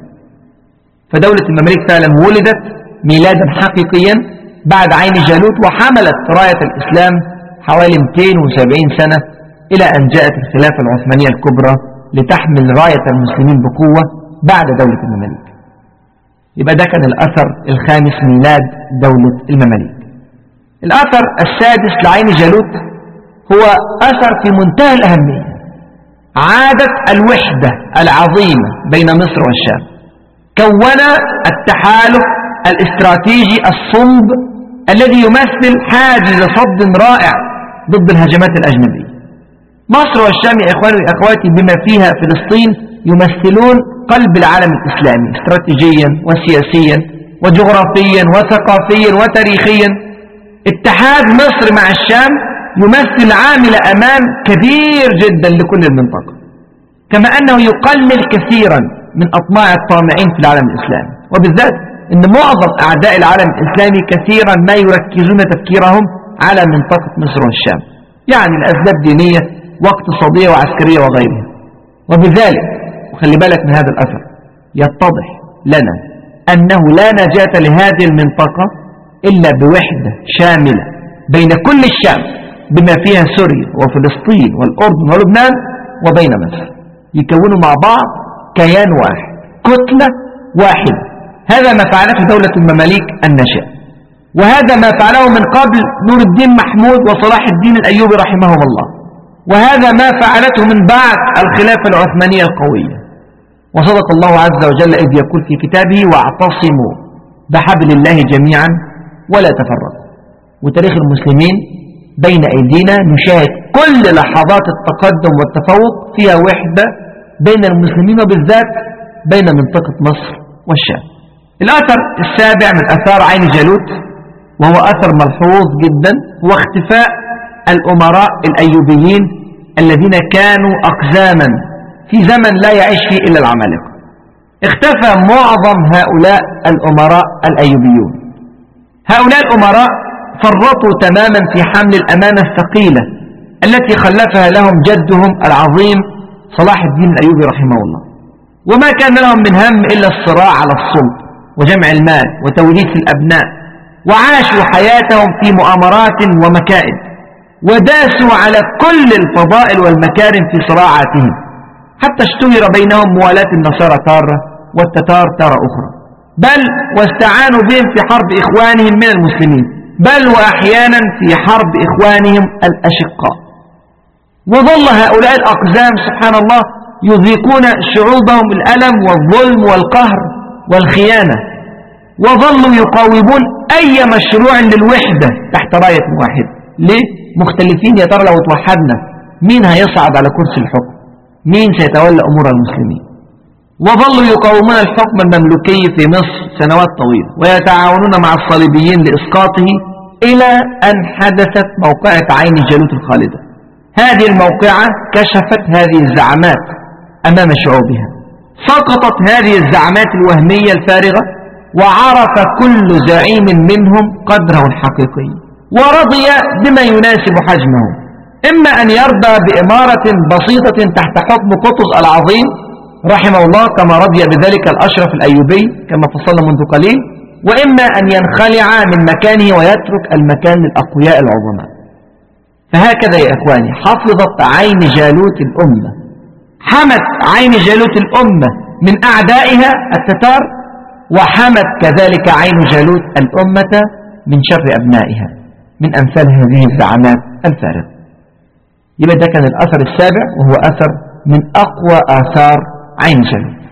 فدولة المماليك فعلا ولدت ميلادا حقيقيا بعد عين جالوت، وحملت راية الإسلام حوالي مئتين وسبعين سنة إلى أن جاءت الخلافة العثمانية الكبرى لتحمل راية المسلمين بقوة بعد دولة المماليك. يبقى ده كان الأثر الخامس، ميلاد دولة المماليك. الأثر السادس لعين جالوت هو أثر في منتهى الأهمية، عادة الوحدة العظيمة بين مصر والشام. كون التحالف الاستراتيجي الصلب الذي يمثل حاجز صد رائع ضد الهجمات الأجنبية. مصر والشام يا إخواني وأخواتي بما فيها فلسطين يمثلون قلب العالم الإسلامي استراتيجيا وسياسيا وجغرافيا وثقافيا وتاريخيا. اتحاد مصر مع الشام يمثل عامل أمان كبير جدا لكل المنطقة، كما أنه يقلل كثيرا من أطماع الطامعين في العالم الإسلامي، وبالذات أن معظم أعداء العالم الإسلامي كثيرا ما يركزون تفكيرهم على منطقة مصر والشام، يعني لأسباب دينية واقتصادية وعسكرية وغيرها. وبذلك وخلي بالك من هذا الأثر، يتضح لنا أنه لا نجاة لهذه المنطقة إلا بوحدة شاملة بين كل الشام بما فيها سوريا وفلسطين والأردن ولبنان وبين مصر، يكونوا مع بعض كيان واحد، كتلة واحدة. هذا ما فعلته دولة المماليك الناشئة، وهذا ما فعله من قبل نور الدين محمود وصلاح الدين الأيوبي رحمهم الله، وهذا ما فعلته من بعد الخلافة العثمانية القوية. وصدق الله عز وجل إذ يقول في كتابه: واعتصموا بحبل الله جميعا ولا تفرقوا. وتاريخ المسلمين بين أيدينا نشاهد كل لحظات التقدم والتفوق فيها وحدة بين المسلمين، وبالذات بين منطقة مصر والشام. الأثر السابع من أثار عين جالوت، وهو أثر ملحوظ جدا، هو اختفاء الأمراء الأيوبيين الذين كانوا أقزاما في زمن لا يعيش فيه إلا العمالقة. اختفى معظم هؤلاء الأمراء الأيوبيون. هؤلاء الأمراء فرطوا تماما في حمل الأمانة الثقيلة التي خلفها لهم جدهم العظيم صلاح الدين الأيوبي رحمه الله، وما كان لهم من هم إلا الصراع على السلطة وجمع المال وتوريث الأبناء، وعاشوا حياتهم في مؤامرات ومكائد، وداسوا على كل الفضائل والمكارم في صراعاتهم، حتى اشتهر بينهم موالاة النصارى تارة والتتار تارة أخرى، بل واستعانوا بهم في حرب إخوانهم من المسلمين، بل وأحيانا في حرب إخوانهم الأشقاء. وظل هؤلاء الأقزام سبحان الله يذيقون شعوبهم الألم والظلم والقهر والخيانة، وظلوا يقاومون أي مشروع للوحدة تحت راية واحدة. ليه؟ مختلفين. يا ترى لو توحدنا مين هيصعد على كرسي الحكم؟ مين سيتولى أمور المسلمين؟ وظلوا يقاومون الحكم المملوكي في مصر سنوات طويلة ويتعاونون مع الصليبيين لإسقاطه إلى أن حدثت موقعة عين جالوت الخالدة. هذه الموقعة كشفت هذه الزعامات أمام شعوبها، سقطت هذه الزعامات الوهمية الفارغة، وعرف كل زعيم منهم قدره الحقيقي ورضي بما يناسب حجمه، إما أن يرضى بإمارة بسيطة تحت حكم قطز العظيم رحمه الله كما رضي بذلك الأشرف الأيوبي كما فصلنا منذ قليل، وإما أن ينخلع من مكانه ويترك المكان للأقوياء العظماء. فهكذا يا إخواني حفظت عين جالوت الأمة، حمت عين جالوت الأمة من أعدائها التتار، وحمت كذلك عين جالوت الأمة من شر أبنائها من أمثال هذه الزعامات الفارغة. يبقى ده كان الأثر السابع، وهو أثر من أقوى آثار عين جالوت.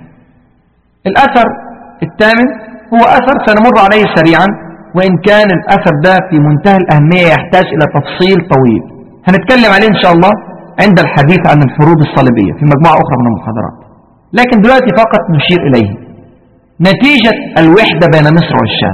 الأثر الثامن هو أثر سنمر عليه سريعا، وإن كان الأثر ده في منتهى الأهمية يحتاج إلى تفصيل طويل هنتكلم عليه إن شاء الله عند الحديث عن الحروب الصليبية في مجموعة أخرى من المحاضرات، لكن دلوقتي فقط نشير إليه. نتيجة الوحدة بين مصر والشام،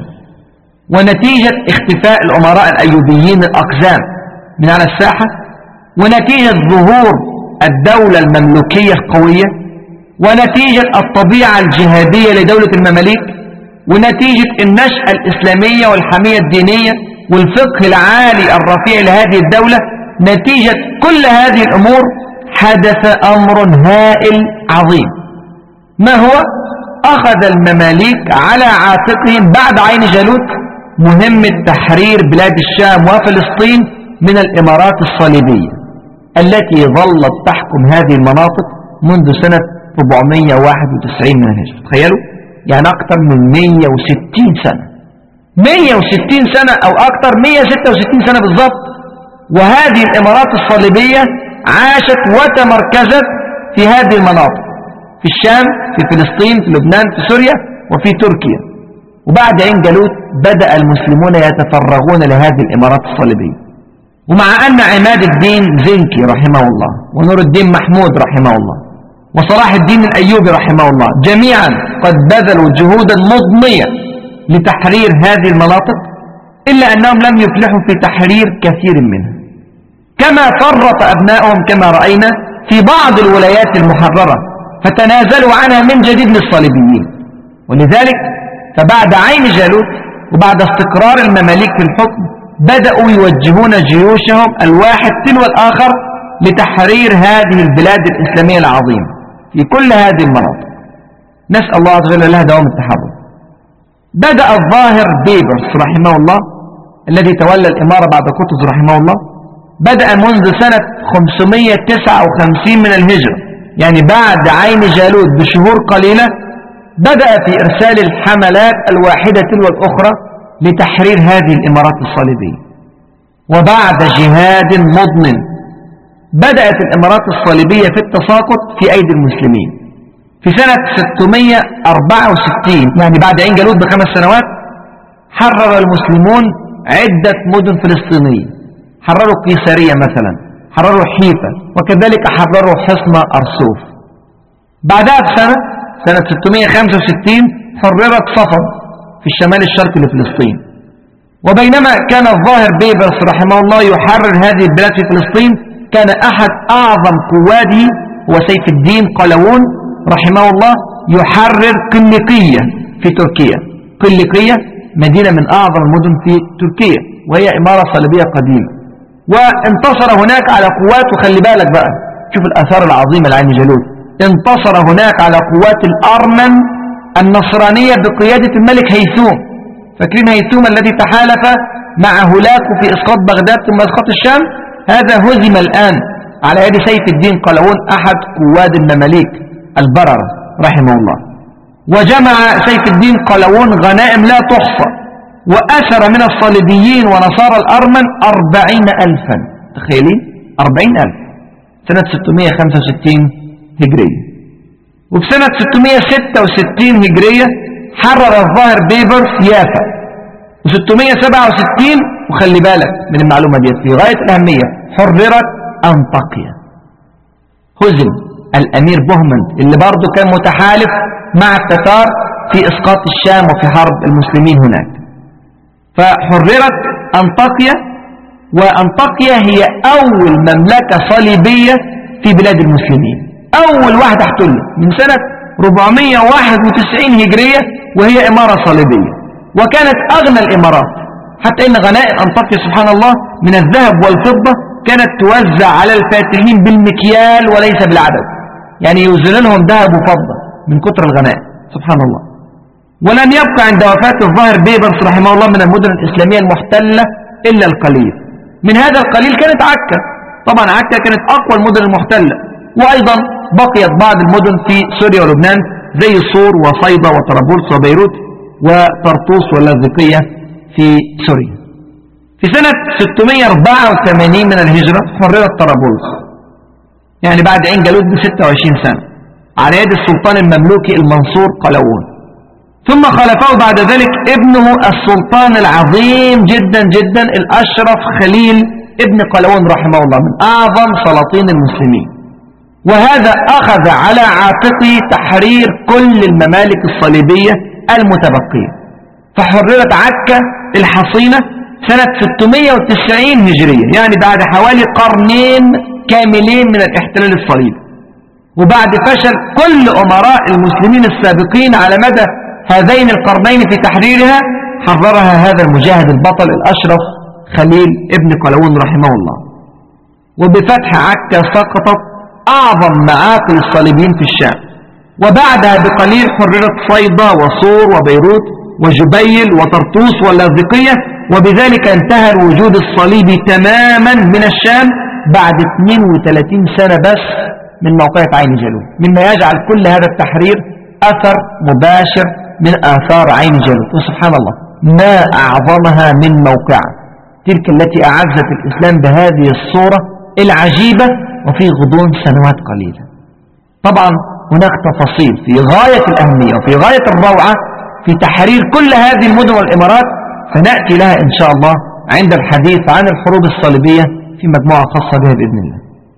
ونتيجة اختفاء الأمراء الأيوبيين الأقزام من على الساحة، ونتيجة ظهور الدولة المملوكية القوية، ونتيجة الطبيعة الجهادية لدولة المماليك، ونتيجة النشأة الإسلامية والحمية الدينية والفقه العالي الرفيع لهذه الدولة، نتيجة كل هذه الأمور حدث أمر هائل عظيم. ما هو؟ أخذ المماليك على عاتقهم بعد عين جالوت مهمة تحرير بلاد الشام وفلسطين من الإمارات الصليبية التي ظلت تحكم هذه المناطق منذ سنة أربعمائة وواحد وتسعين من الهجرة. تخيلوا، يعني أكثر من مئة وستين سنة، مئة وستين سنة أو أكثر، مئة وستة وستين سنة بالضبط. وهذه الإمارات الصليبية عاشت وتمركزت في هذه المناطق، في الشام، في فلسطين، في لبنان، في سوريا، وفي تركيا. وبعد عين جالوت بدأ المسلمون يتفرغون لهذه الإمارات الصليبية. ومع أن عماد الدين زنكي رحمه الله، ونور الدين محمود رحمه الله، وصلاح الدين الأيوبي رحمه الله جميعا قد بذلوا جهودا مضنية لتحرير هذه المناطق، إلا أنهم لم يفلحوا في تحرير كثير منها، كما فرط أبنائهم كما رأينا في بعض الولايات المحررة فتنازلوا عنها من جديد للصليبيين. ولذلك فبعد عين جالوت وبعد استقرار المماليك في الحكم بدأوا يوجهون جيوشهم الواحد تلو الآخر لتحرير هذه البلاد الإسلامية العظيمة في كل هذه المناطق. نسأل الله عز وجل لها دوام التحرر. بدأ الظاهر بيبرس رحمه الله الذي تولى الإمارة بعد قطز رحمه الله، بدأ منذ سنة خمسمائة وتسعة وخمسين من الهجرة، يعني بعد عين جالوت بشهور قليلة، بدأ في إرسال الحملات الواحدة تلو الأخرى لتحرير هذه الإمارات الصليبية. وبعد جهاد مضن بدأت الإمارات الصليبية في التساقط في أيدي المسلمين. في سنة ستمائة وأربعة وستين، يعني بعد عين جالوت بخمس سنوات، حرر المسلمون عدة مدن فلسطينية، حرروا قيسارية مثلا، حرروا حيفا، وكذلك حرروا حصن أرسوف. بعدها بسنة سنة ستمائة وخمسة وستين حررت صفد في الشمال الشرقي لفلسطين. وبينما كان الظاهر بيبرس رحمه الله يحرر هذه البلاد في فلسطين، كان أحد أعظم قواده هو سيف الدين قلاوون رحمه الله يحرر قلقية في تركيا. قلقية مدينة من أعظم المدن في تركيا، وهي إمارة صليبية قديمة، وانتصر هناك على قوات، وخلي بالك بقى شوف الآثار العظيمة لعين جالوت، انتصر هناك على قوات الأرمن النصرانية بقيادة الملك هيثوم. فاكرين هيثوم الذي تحالف مع هولاكو في إسقاط بغداد ثم إسقاط الشام؟ هذا هزم الآن على يد سيف الدين قلاوون أحد قواد المماليك البررة رحمه الله. وجمع سيف الدين قلاوون غنائم لا تحصى، وأسر من الصليبيين ونصارى الأرمن أربعين ألفا. تخيلين أربعين ألف سنة ستمائة وخمسة وستين هجرية. وفي سنة ستمائة وستة وستين هجرية حرر الظاهر بيبرس يافا. وستمائة وسبعة وستين، وخلي بالك من المعلومة دي في غاية الأهمية، حررت أنطاكيا. هزم الأمير بوهمن اللي برضه كان متحالف مع التتار في إسقاط الشام وفي حرب المسلمين هناك. فحررت أنطاكيا، وأنطاكيا هي أول مملكة صليبية في بلاد المسلمين، أول واحدة احتلت من سنة أربعمائة وواحد وتسعين هجرية، وهي إمارة صليبية، وكانت أغنى الإمارات، حتى إن غنائم أنطاكيا سبحان الله من الذهب والفضة كانت توزع على الفاتحين بالمكيال وليس بالعدد، يعني يوزن لهم ذهب وفضة من كتر الغنائم سبحان الله. ولم يبقى عند وفاة الظاهر بيبرس رحمه الله من المدن الإسلامية المحتلة إلا القليل. من هذا القليل كانت عكا، طبعا عكا كانت أقوى المدن المحتلة، وأيضا بقيت بعض المدن في سوريا ولبنان زي صور وصيدا وطرابلس وبيروت وطرطوس واللاذقية في سوريا. في سنة ستمائة وأربعة وثمانين من الهجرة حررت طرابلس، يعني بعد عين جالوت ب ستة وعشرين سنة، على يد السلطان المملوكي المنصور قلاوون. ثم خلفه بعد ذلك ابنه السلطان العظيم جدا جدا الأشرف خليل ابن قلاوون رحمه الله، من أعظم سلاطين المسلمين، وهذا أخذ على عاتقه تحرير كل الممالك الصليبية المتبقية. فحررت عكا الحصينة سنة ستمائة وتسعين هجرية، يعني بعد حوالي قرنين كاملين من الاحتلال الصليبي، وبعد فشل كل أمراء المسلمين السابقين على مدى هذين القرنين في تحريرها، حررها هذا المجاهد البطل الأشرف خليل ابن قلاوون رحمه الله. وبفتح عكا سقطت أعظم معاقل الصليبيين في الشام، وبعدها بقليل حررت صيدا وصور وبيروت وجبيل وطرطوس واللاذقية، وبذلك انتهى الوجود الصليبي تماما من الشام بعد اثنين وثلاثين سنة بس من موقعة عين جالوت، مما يجعل كل هذا التحرير أثر مباشر من آثار عين جالوت. وسبحان الله ما أعظمها من موقعة تلك التي أعزت الإسلام بهذه الصورة العجيبة وفي غضون سنوات قليلة. طبعا هناك تفاصيل في غاية الأهمية وفي غاية الروعة في تحرير كل هذه المدن والإمارات، فنأتي لها إن شاء الله عند الحديث عن الحروب الصليبية في مجموعة خاصة بها بإذن الله.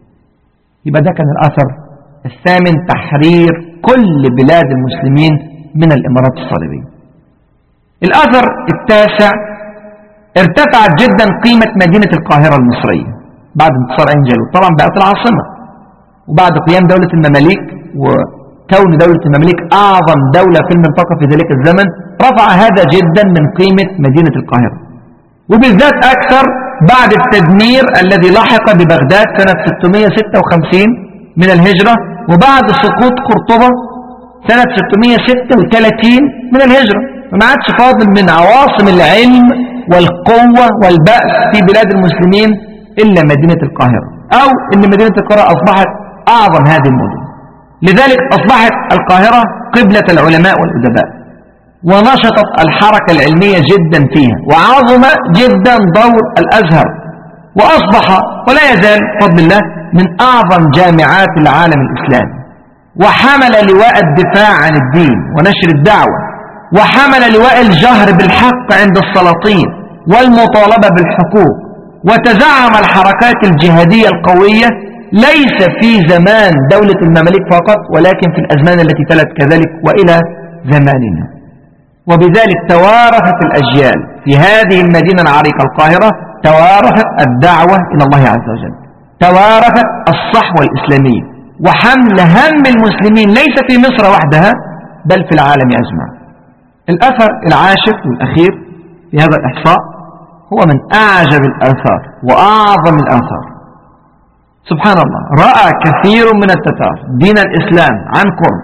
يبقى ده كان الأثر الثامن، تحرير كل بلاد المسلمين من الإمارات الصليبية. الأثر التاسع، ارتفعت جدا قيمة مدينة القاهرة المصرية بعد انتصار عين جالوت، طبعا بقت العاصمة، وبعد قيام دولة المماليك وكون دولة المماليك أعظم دولة في المنطقة في ذلك الزمن، رفع هذا جدا من قيمة مدينة القاهرة، وبالذات أكثر بعد التدمير الذي لحق ببغداد سنة ستمائة وستة وخمسين من الهجرة، وبعد سقوط قرطبة سنة ستمائة وستة وثلاثين من الهجرة. فما عادش فاضل من عواصم العلم والقوة والبأس في بلاد المسلمين إلا مدينة القاهرة، أو إن مدينة القاهرة أصبحت أعظم هذه المدن. لذلك أصبحت القاهرة قبلة العلماء والأدباء، ونشطت الحركة العلمية جدا فيها، وعظم جدا دور الأزهر، وأصبح ولا يزال بفضل الله من أعظم جامعات العالم الإسلامي، وحمل لواء الدفاع عن الدين ونشر الدعوة، وحمل لواء الجهر بالحق عند السلاطين والمطالبة بالحقوق، وتزعم الحركات الجهادية القوية ليس في زمان دولة المماليك فقط، ولكن في الأزمان التي تلت كذلك وإلى زماننا. وبذلك توارثت الأجيال في هذه المدينة العريقة القاهرة، توارثت الدعوة إلى الله عز وجل، توارثت الصحوة الإسلامية وحمل هم المسلمين ليس في مصر وحدها بل في العالم أجمع. الأثر العاشر والأخير في هذا الإحصاء هو من أعجب الآثار وأعظم الآثار. سبحان الله، رأى كثير من التتار دين الإسلام عن قرب،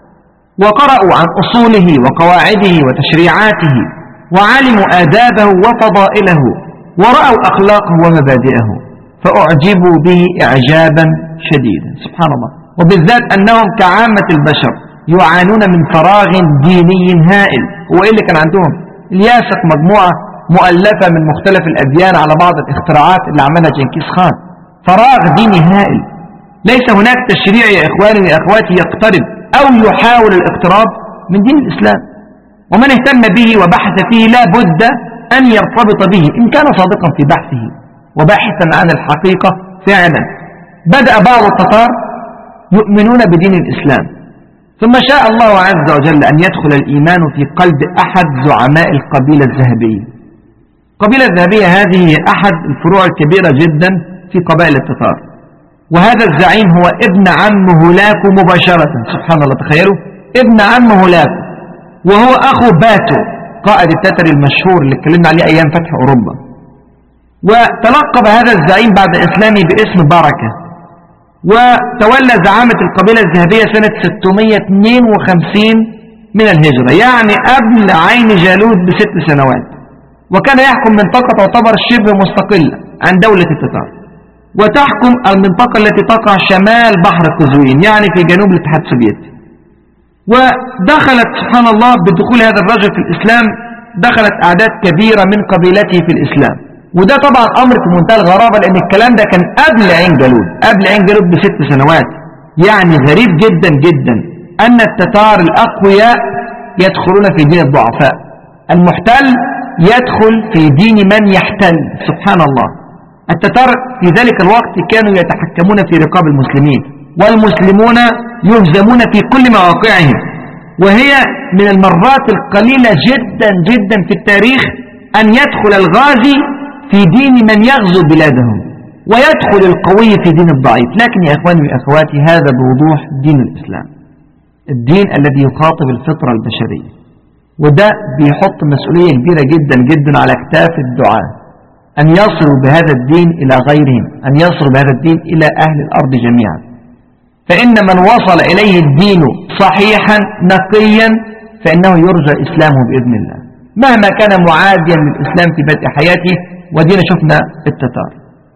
وقرأوا عن أصوله وقواعده وتشريعاته، وعلموا آدابه وفضائله، ورأوا أخلاقه ومبادئه، فأعجبوا به إعجابا شديدا. سبحان الله، وبالذات أنهم كعامة البشر يعانون من فراغ ديني هائل. وإيه اللي كان عندهم؟ الياسق مجموعة مؤلفة من مختلف الأديان على بعض الاختراعات اللي عملها جنكيز خان، فراغ ديني هائل. ليس هناك تشريع يا إخواني يا أخواتي يقترب أو يحاول الاقتراب من دين الإسلام، ومن اهتم به وبحث فيه لا بد أن يرتبط به إن كان صادقا في بحثه وباحثا عن الحقيقة فعلا. بدأ بعض التتار يؤمنون بدين الإسلام. ثم شاء الله عز وجل أن يدخل الإيمان في قلب أحد زعماء القبيلة الذهبية. القبيلة الذهبية هذه هي أحد الفروع الكبيرة جدا في قبائل التتار، وهذا الزعيم هو ابن عم هولاكو مباشرة. سبحان الله، تخيلوا، ابن عم هولاكو، وهو أخو باتو قائد التتر المشهور اللي اتكلمنا عليه أيام فتح أوروبا. وتلقب هذا الزعيم بعد إسلامه باسم بركة، وتولى زعامة القبيلة الذهبية سنة ستمائة واثنين وخمسين من الهجرة، يعني قبل عين جالوت بست سنوات. وكان يحكم منطقة تعتبر شبه مستقلة عن دولة التتار، وتحكم المنطقة التي تقع شمال بحر قزوين، يعني في جنوب الاتحاد السوفيتي. ودخلت سبحان الله بدخول هذا الرجل في الإسلام دخلت أعداد كبيرة من قبيلته في الإسلام، وده طبعا أمر في منتهى الغرابة، لأن الكلام ده كان قبل عين جالوت قبل عين جالوت بست سنوات. يعني غريب جدا جدا أن التتار الأقوياء يدخلون في دين الضعفاء، المحتل يدخل في دين من يحتل. سبحان الله. التتار في ذلك الوقت كانوا يتحكمون في رقاب المسلمين، والمسلمون يهزمون في كل مواقعهم، وهي من المرات القليلة جدا جدا في التاريخ أن يدخل الغازي في دين من يغزو بلادهم، ويدخل القوي في دين الضعيف. لكن يا إخواني وأخواتي، هذا بوضوح دين الإسلام، الدين الذي يخاطب الفطرة البشرية، وده بيحط مسؤولية كبيرة جدا جدا على اكتاف الدعاة أن يصلوا بهذا الدين إلى غيرهم، أن يصلوا بهذا الدين إلى أهل الأرض جميعا. فإن من وصل إليه الدين صحيحا نقيا فإنه يرجى إسلامه بإذن الله مهما كان معاديا للإسلام في بدء حياته. ودينا شفنا التتار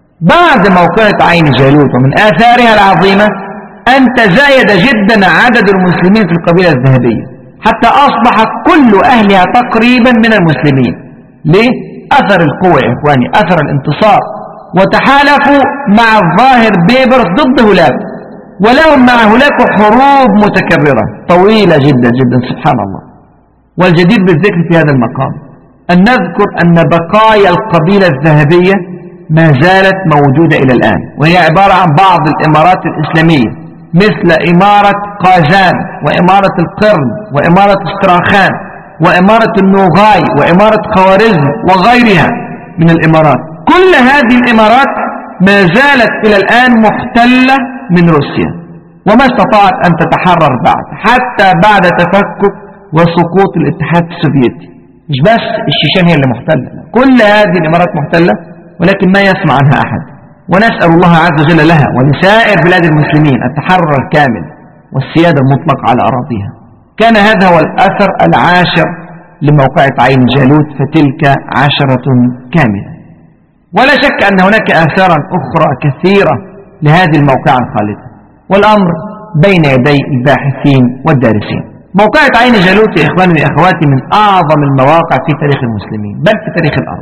بعد موقعة عين جالوت، ومن آثارها العظيمة أن تزايد جدا عدد المسلمين في القبيلة الذهبية، حتى أصبح كل أهلها تقريبا من المسلمين. ليه؟ أثر القوة يا إخواني، أثر الانتصار. وتحالفوا مع الظاهر بيبرس ضد هولاكو، ولهم مع هولاكو حروب متكررة طويلة جدا جدا. سبحان الله. والجدير بالذكر في هذا المقام أن نذكر أن بقايا القبيلة الذهبية ما زالت موجودة إلى الآن، وهي عبارة عن بعض الإمارات الإسلامية مثل إمارة قازان، وإمارة القرن، وإمارة استراخان، وإمارة النوغاي، وإمارة خوارزم، وغيرها من الإمارات. كل هذه الإمارات ما زالت إلى الآن محتلة من روسيا، وما استطاعت أن تتحرر بعد، حتى بعد تفكك وسقوط الاتحاد السوفيتي. مش بس الشيشان هي اللي محتلة، كل هذه الإمارات محتلة، ولكن ما يسمع عنها أحد. ونسأل الله عز وجل لها ولسائر بلاد المسلمين التحرر الكامل والسيادة المطلقة على أراضيها. كان هذا هو الأثر العاشر لموقعة عين جالوت، فتلك عشرة كاملة. ولا شك أن هناك آثارا أخرى كثيرة لهذه الموقعة الخالدة، والأمر بين يدي الباحثين والدارسين. موقعة عين جالوت يا إخواني وأخواتي من أعظم المواقع في تاريخ المسلمين، بل في تاريخ الأرض.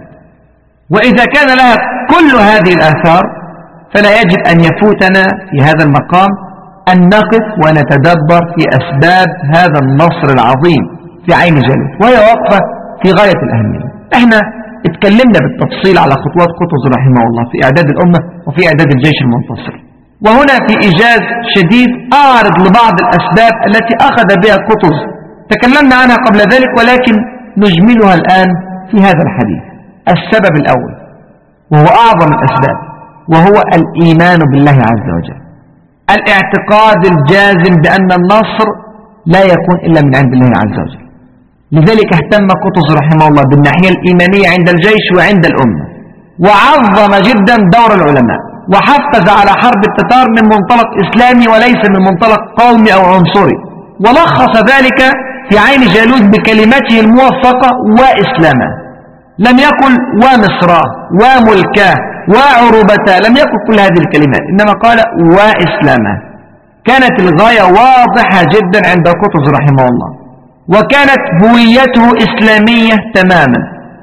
وإذا كان لها كل هذه الآثار فلا يجب أن يفوتنا في هذا المقام أن نقف ونتدبر في أسباب هذا النصر العظيم في عين جالوت، وهي وقفة في غاية الأهمية. احنا اتكلمنا بالتفصيل على خطوات قطز رحمه الله في إعداد الأمة وفي إعداد الجيش المنتصر، وهنا في إيجاز شديد أعرض لبعض الأسباب التي أخذ بها قطز تكلمنا عنها قبل ذلك، ولكن نجملها الآن في هذا الحديث. السبب الأول وهو أعظم الأسباب، وهو الإيمان بالله عز وجل، الاعتقاد الجازم بأن النصر لا يكون إلا من عند الله عز وجل. لذلك اهتم قطز رحمه الله بالناحية الإيمانية عند الجيش وعند الأمة، وعظم جدا دور العلماء، وحفز على حرب التتار من منطلق إسلامي وليس من منطلق قومي أو عنصري، ولخص ذلك في عين جالوت بكلمته الموفقة وإسلاما. لم يقل ومصرا وملكا وعروبتا، لم يقل كل هذه الكلمات، إنما قال وإسلاما. كانت الغاية واضحة جدا عند قطز رحمه الله، وكانت هويته إسلامية تماما.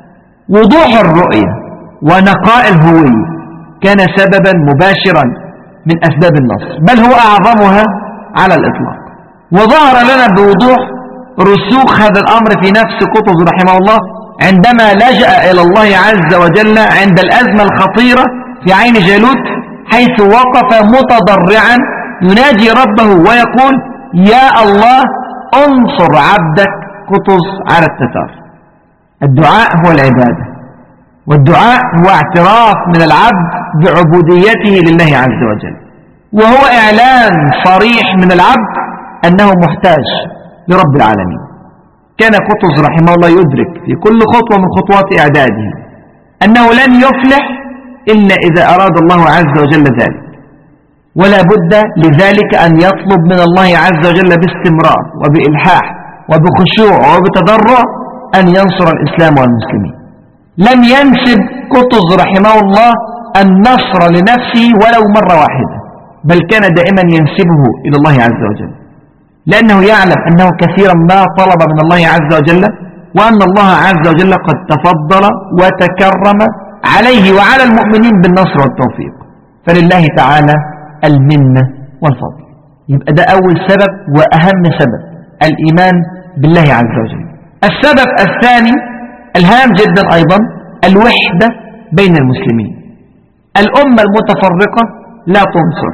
وضوح الرؤية ونقاء الهوية كان سببا مباشرا من أسباب النصر، بل هو أعظمها على الإطلاق. وظهر لنا بوضوح رسوخ هذا الأمر في نفس قطز رحمه الله عندما لجأ إلى الله عز وجل عند الأزمة الخطيرة في عين جالوت، حيث وقف متضرعا يناجي ربه ويقول يا الله انصر عبدك قطز على التتار. الدعاء هو العبادة، والدعاء هو اعتراف من العبد بعبوديته لله عز وجل، وهو إعلان صريح من العبد أنه محتاج لرب العالمين. كان قطز رحمه الله يدرك في كل خطوة من خطوات إعداده أنه لن يفلح إلا إذا أراد الله عز وجل ذلك، ولا بد لذلك أن يطلب من الله عز وجل باستمرار وبإلحاح وبخشوع وبتضرع أن ينصر الإسلام والمسلمين. لم ينسب قطز رحمه الله النصر لنفسه ولو مرة واحدة، بل كان دائما ينسبه إلى الله عز وجل، لأنه يعلم أنه كثيرا ما طلب من الله عز وجل، وأن الله عز وجل قد تفضل وتكرم عليه وعلى المؤمنين بالنصر والتوفيق، فلله تعالى المنة والفضل. يبقى ده أول سبب وأهم سبب، الإيمان بالله عز وجل. السبب الثاني الهام جدا أيضا الوحدة بين المسلمين. الأمة المتفرقة لا تنصر.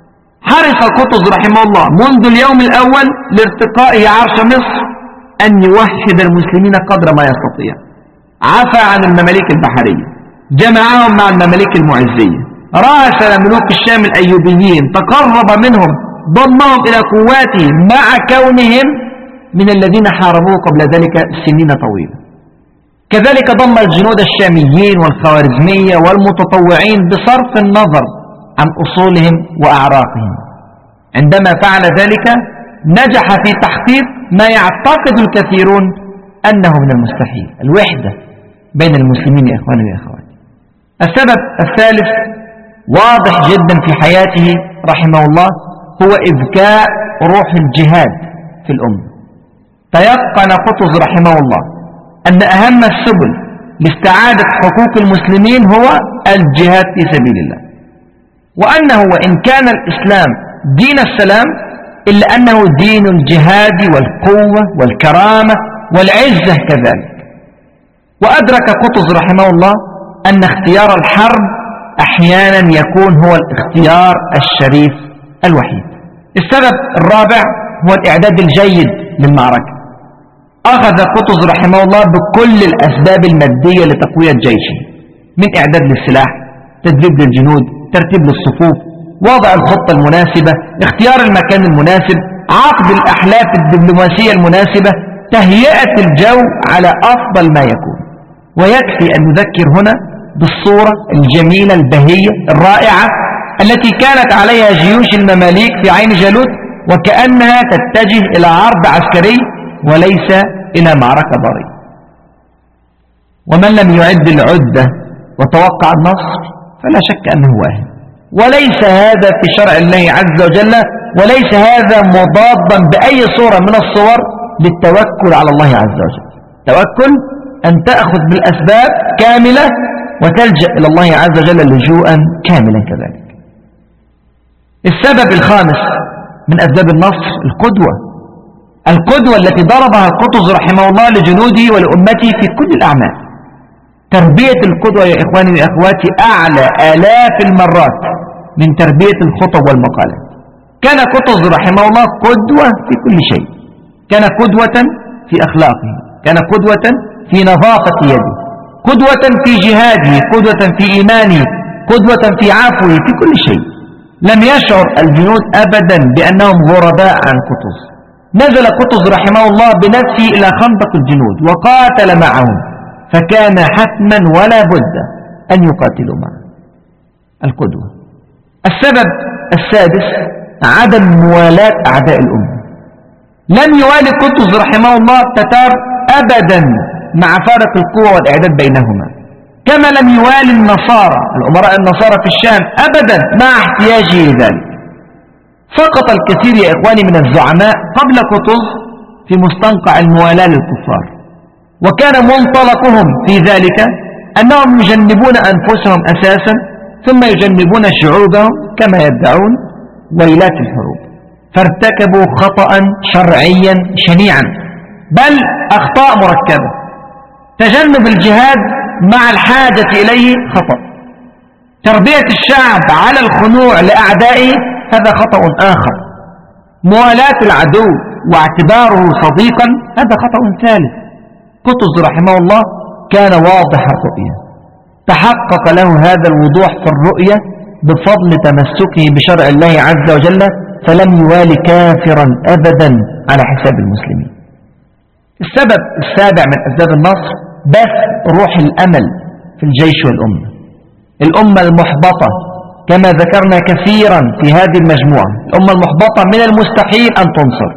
حرص قطز رحمه الله منذ اليوم الأول لارتقائه عرش مصر أن يوحد المسلمين قدر ما يستطيع. عفى عن المماليك البحرية، جمعهم مع المماليك المعزية، راسل ملوك الشام الأيوبيين، تقرب منهم، ضمهم إلى قواته مع كونهم من الذين حاربوه قبل ذلك سنين طويلة. كذلك ضم الجنود الشاميين والخوارزمية والمتطوعين بصرف النظر عن أصولهم وأعراقهم. عندما فعل ذلك نجح في تحقيق ما يعتقد الكثيرون أنه من المستحيل، الوحدة بين المسلمين يا إخواني وأخواتي. السبب الثالث واضح جدا في حياته رحمه الله، هو إذكاء روح الجهاد في الأمة. تيقن قطز رحمه الله أن أهم السبل لاستعادة حقوق المسلمين هو الجهاد في سبيل الله، وأنه وإن كان الإسلام دين السلام إلا أنه دين الجهاد والقوة والكرامة والعزة كذلك. وأدرك قطز رحمه الله أن اختيار الحرب أحيانا يكون هو الاختيار الشريف الوحيد. السبب الرابع هو الإعداد الجيد للمعركة. أخذ قطز رحمه الله بكل الأسباب المادية لتقوية جيشه، من إعداد للسلاح، تدريب للجنود، ترتيب للصفوف، وضع الخطة المناسبة، اختيار المكان المناسب، عقد الأحلاف الدبلوماسية المناسبة، تهيئة الجو على أفضل ما يكون. ويكفي أن نذكر هنا بالصورة الجميلة البهية الرائعة التي كانت عليها جيوش المماليك في عين جالوت، وكأنها تتجه إلى عرض عسكري وليس إلى معركة ضارية. ومن لم يعد العدة وتوقع النصر فلا شك أنه واهم، وليس هذا في شرع الله عز وجل، وليس هذا مضادا بأي صورة من الصور للتوكل على الله عز وجل. توكل أن تأخذ بالأسباب كاملة وتلجأ إلى الله عز وجل لجوءا كاملا كذلك. السبب الخامس من أسباب النصر القدوة. القدوة التي ضربها قطز رحمه الله لجنوده ولأمته في كل الأعمال. تربية القدوة يا إخواني وأخواتي أعلى آلاف المرات من تربية الخطب والمقالات. كان قطز رحمه الله قدوة في كل شيء، كان قدوة في أخلاقه، كان قدوة في نظافة يده، قدوة في جهاده، قدوة في إيمانه، قدوة في عفوه، في كل شيء. لم يشعر الجنود أبدا بأنهم غرباء عن قطز. نزل قطز رحمه الله بنفسه إلى خندق الجنود وقاتل معهم، فكان حتما ولا بد أن يقاتلوا معه. القدوة. السبب السادس عدم موالاة أعداء الأمة. لم يوالي قطز رحمه الله التتار أبدا مع فارق القوة والإعداد بينهما، كما لم يوالي النصارى الأمراء النصارى في الشام أبدا مع احتياجه لذلك. سقط الكثير يا إخواني من الزعماء قبل قطز في مستنقع الموالاة للكفار، وكان منطلقهم في ذلك أنهم يجنبون أنفسهم أساسا ثم يجنبون شعوبهم كما يدعون ويلات الحروب، فارتكبوا خطأ شرعيا شنيعا، بل أخطاء مركبة. تجنب الجهاد مع الحاجة إليه خطأ، تربية الشعب على الخنوع لأعدائه هذا خطأ آخر. موالاة العدو واعتباره صديقا هذا خطأ ثالث. قطز رحمه الله كان واضح الرؤية، تحقق له هذا الوضوح في الرؤية بفضل تمسكه بشرع الله عز وجل، فلم يوالي كافرا أبدا على حساب المسلمين. السبب السابع من أسباب النصر بث روح الأمل في الجيش والأمة. الأمة المحبطة كما ذكرنا كثيرا في هذه المجموعة، الأمة المحبطة من المستحيل أن تنصر.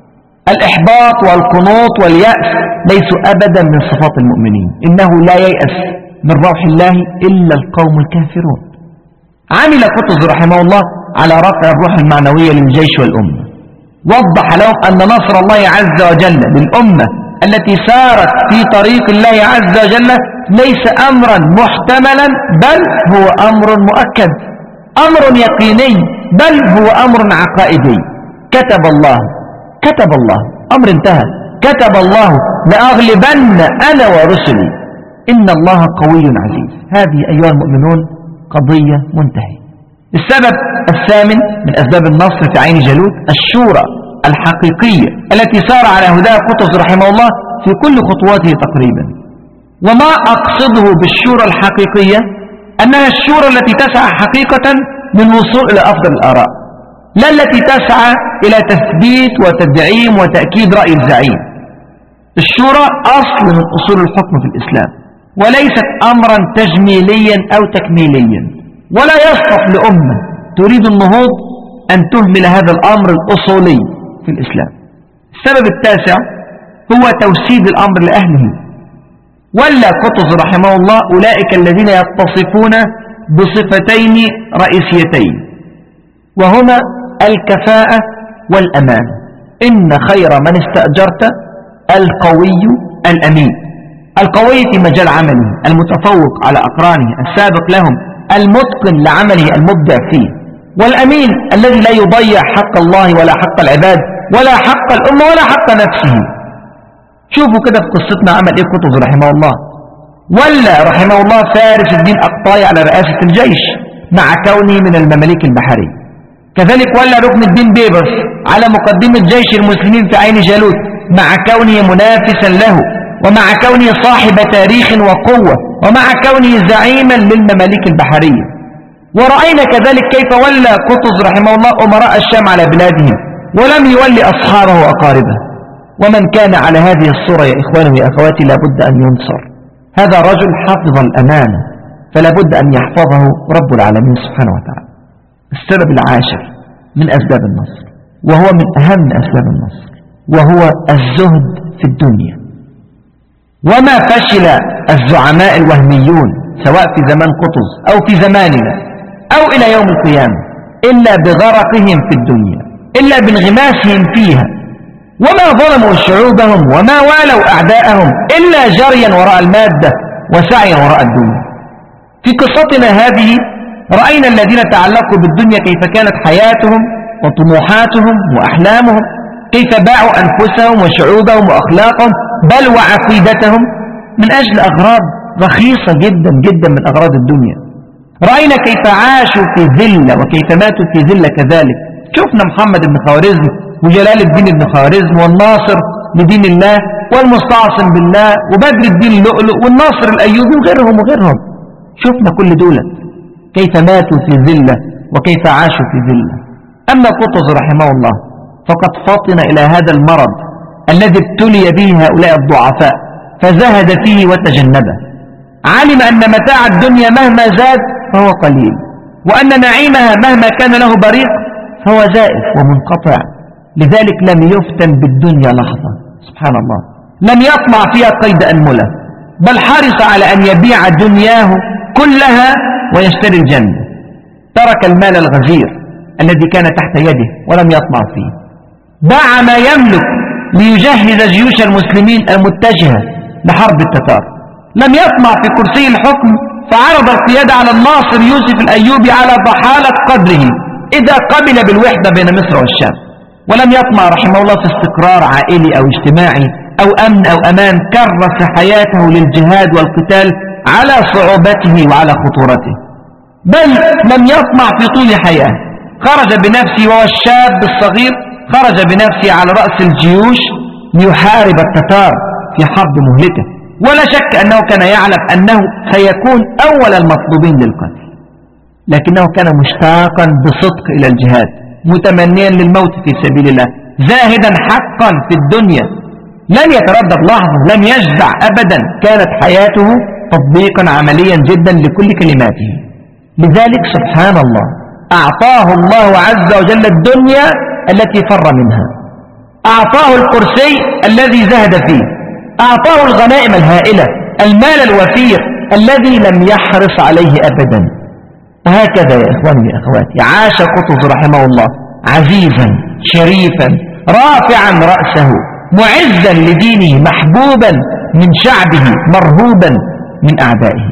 الإحباط والقنوط واليأس ليسوا أبدا من صفات المؤمنين، إنه لا ييأس من روح الله إلا القوم الكافرون. عمل قطز رحمه الله على رفع الروح المعنوية للجيش والأمة، وضح لهم أن نصر الله عز وجل للأمة التي سارت في طريق الله عز وجل ليس أمرا محتملا، بل هو أمر مؤكد، أمر يقيني، بل هو أمر عقائدي. كتب الله كتب الله أمر انتهى، كتب الله لأغلبن أنا ورسلي إن الله قوي عزيز. هذه أيها المؤمنون قضية منتهية. السبب الثامن من أسباب النصر في عين جالوت الشورى الحقيقية التي سار على هداها قطز رحمه الله في كل خطواته تقريبا. وما أقصده بالشورى الحقيقية أنها الشورى التي تسعى حقيقة للوصول إلى أفضل الآراء، لا التي تسعى إلى تثبيت وتدعيم وتأكيد رأي الزعيم. الشورى أصل من أصول الحكم في الإسلام، وليست أمرا تجميليا أو تكميليا، ولا يصلح لأمة تريد النهوض أن تهمل هذا الأمر الأصولي في الإسلام. السبب التاسع هو توسيد الأمر لأهله. ولا قطز رحمه الله أولئك الذين يتصفون بصفتين رئيسيتين، وهما الكفاءة والأمان. إن خير من استأجرت القوي الأمين. القوي في مجال عمله، المتفوق على أقرانه، السابق لهم، المتقن لعمله، المبدع فيه. والأمين الذي لا يضيع حق الله ولا حق العباد ولا حق الأمة ولا حق نفسه. شوفوا كده في قصتنا عمل إيه قطز رحمه الله. ولا رحمه الله فارس الدين أقطاي على رئاسة الجيش مع كونه من المماليك البحرية. كذلك ولا ركن الدين بيبرس على مقدمة جيش المسلمين في عين جالوت مع كونه منافسا له، ومع كونه صاحب تاريخ وقوة، ومع كونه زعيما للمماليك البحرية. ورأينا كذلك كيف ولى قطز رحمه الله أمراء الشام على بلادهم ولم يولي أصحابه وأقاربه. ومن كان على هذه الصورة يا إخواني يا أخواتي لابد أن ينصر. هذا رجل حفظ الأمانة، فلا بد أن يحفظه رب العالمين سبحانه وتعالى. السبب العاشر من أسباب النصر، وهو من أهم أسباب النصر، وهو الزهد في الدنيا. وما فشل الزعماء الوهميون سواء في زمان قطز أو في زماننا أو إلى يوم القيامة إلا بغرقهم في الدنيا، إلا بانغماسهم فيها. وما ظلموا شعوبهم وما والوا أعداءهم إلا جريا وراء المادة وسعيا وراء الدنيا. في قصتنا هذه رأينا الذين تعلقوا بالدنيا كيف كانت حياتهم وطموحاتهم وأحلامهم، كيف باعوا أنفسهم وشعوبهم وأخلاقهم بل وعقيدتهم من أجل أغراض رخيصة جدا جدا من أغراض الدنيا. رأينا كيف عاشوا في ذلة وكيف ماتوا في ذلة كذلك. شفنا محمد بن خوارزم وجلال الدين بن خوارزم والناصر لدين الله والمستعصم بالله وبدر الدين اللؤلؤ والناصر الأيوبي وغيرهم وغيرهم. شفنا كل دولة كيف ماتوا في ذلة وكيف عاشوا في ذلة. أما قطز رحمه الله فقد فطن إلى هذا المرض الذي ابتلي به هؤلاء الضعفاء فزهد فيه وتجنبه. علم أن متاع الدنيا مهما زاد فهو قليل، وأن نعيمها مهما كان له بريق فهو زائف ومنقطع. لذلك لم يفتن بالدنيا لحظة، سبحان الله، لم يطمع فيها قيد أنملة، بل حرص على أن يبيع دنياه كلها ويشتري الجنة. ترك المال الغزير الذي كان تحت يده ولم يطمع فيه، باع ما يملك ليجهز جيوش المسلمين المتجهة لحرب التتار. لم يطمع في كرسي الحكم فعرض القيادة على الناصر يوسف الأيوبي على ضحالة قدره إذا قبل بالوحدة بين مصر والشام. ولم يطمع رحمه الله في استقرار عائلي أو اجتماعي أو أمن أو أمان، كرس حياته للجهاد والقتال على صعوبته وعلى خطورته. بل لم يطمع في طول حياة، خرج بنفسه وهو الشاب الصغير، خرج بنفسه على رأس الجيوش ليحارب التتار في حرب مهلكة، ولا شك أنه كان يعلم أنه سيكون أول المطلوبين للقتل، لكنه كان مشتاقا بصدق إلى الجهاد، متمنيا للموت في سبيل الله، زاهدا حقا في الدنيا، لم يتردد لحظة، لم يجزع أبدا، كانت حياته تطبيقا عمليا جدا لكل كلماته. لذلك سبحان الله أعطاه الله عز وجل الدنيا التي فر منها، أعطاه الكرسي الذي زهد فيه، أعطاه الغنائم الهائلة، المال الوفير الذي لم يحرص عليه أبدا. وهكذا يا إخواني يا أخواتي عاش قطز رحمه الله عزيزا شريفا رافعا رأسه معزا لدينه محبوبا من شعبه مرهوبا من أعدائه.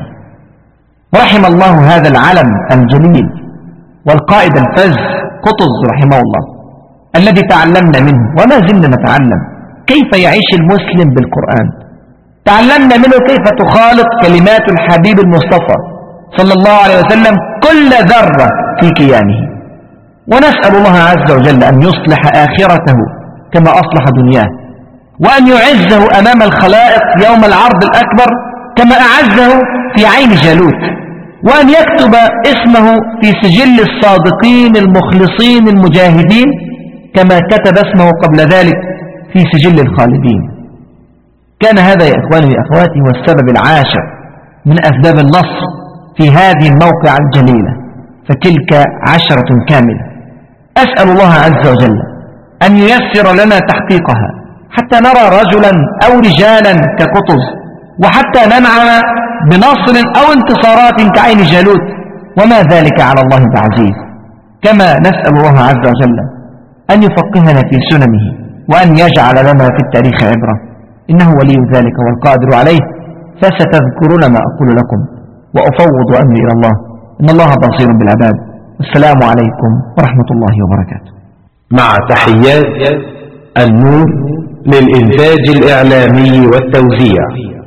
رحم الله هذا العلم الجليل والقائد الفذ قطز رحمه الله الذي تعلمنا منه وما زلنا نتعلم كيف يعيش المسلم بالقرآن. تعلمنا منه كيف تخالط كلمات الحبيب المصطفى صلى الله عليه وسلم كل ذرة في كيانه. ونسأل الله عز وجل أن يصلح آخرته كما أصلح دنياه، وأن يعزه أمام الخلائق يوم العرض الأكبر كما أعزه في عين جالوت، وأن يكتب اسمه في سجل الصادقين المخلصين المجاهدين كما كتب اسمه قبل ذلك في سجل الخالدين. كان هذا يا إخواني وأخواتي هو السبب العاشر من أسباب النصر في هذه الموقعة الجليلة، فتلك عشرة كاملة. أسأل الله عز وجل أن ييسر لنا تحقيقها حتى نرى رجلا أو رجالا كقطز، وحتى ننعم بنصر أو انتصارات كعين جالوت، وما ذلك على الله بعزيز. كما نسأل الله عز وجل أن يفقهنا في سننه وأن يجعل لنا في التاريخ عبرة، إنه ولي ذلك والقادر عليه. فستذكرون ما أقول لكم وأفوض أمري إلى الله، إن الله بصير بالعباد. السلام عليكم ورحمة الله وبركاته. مع تحيات النور للإنتاج الإعلامي والتوزيع.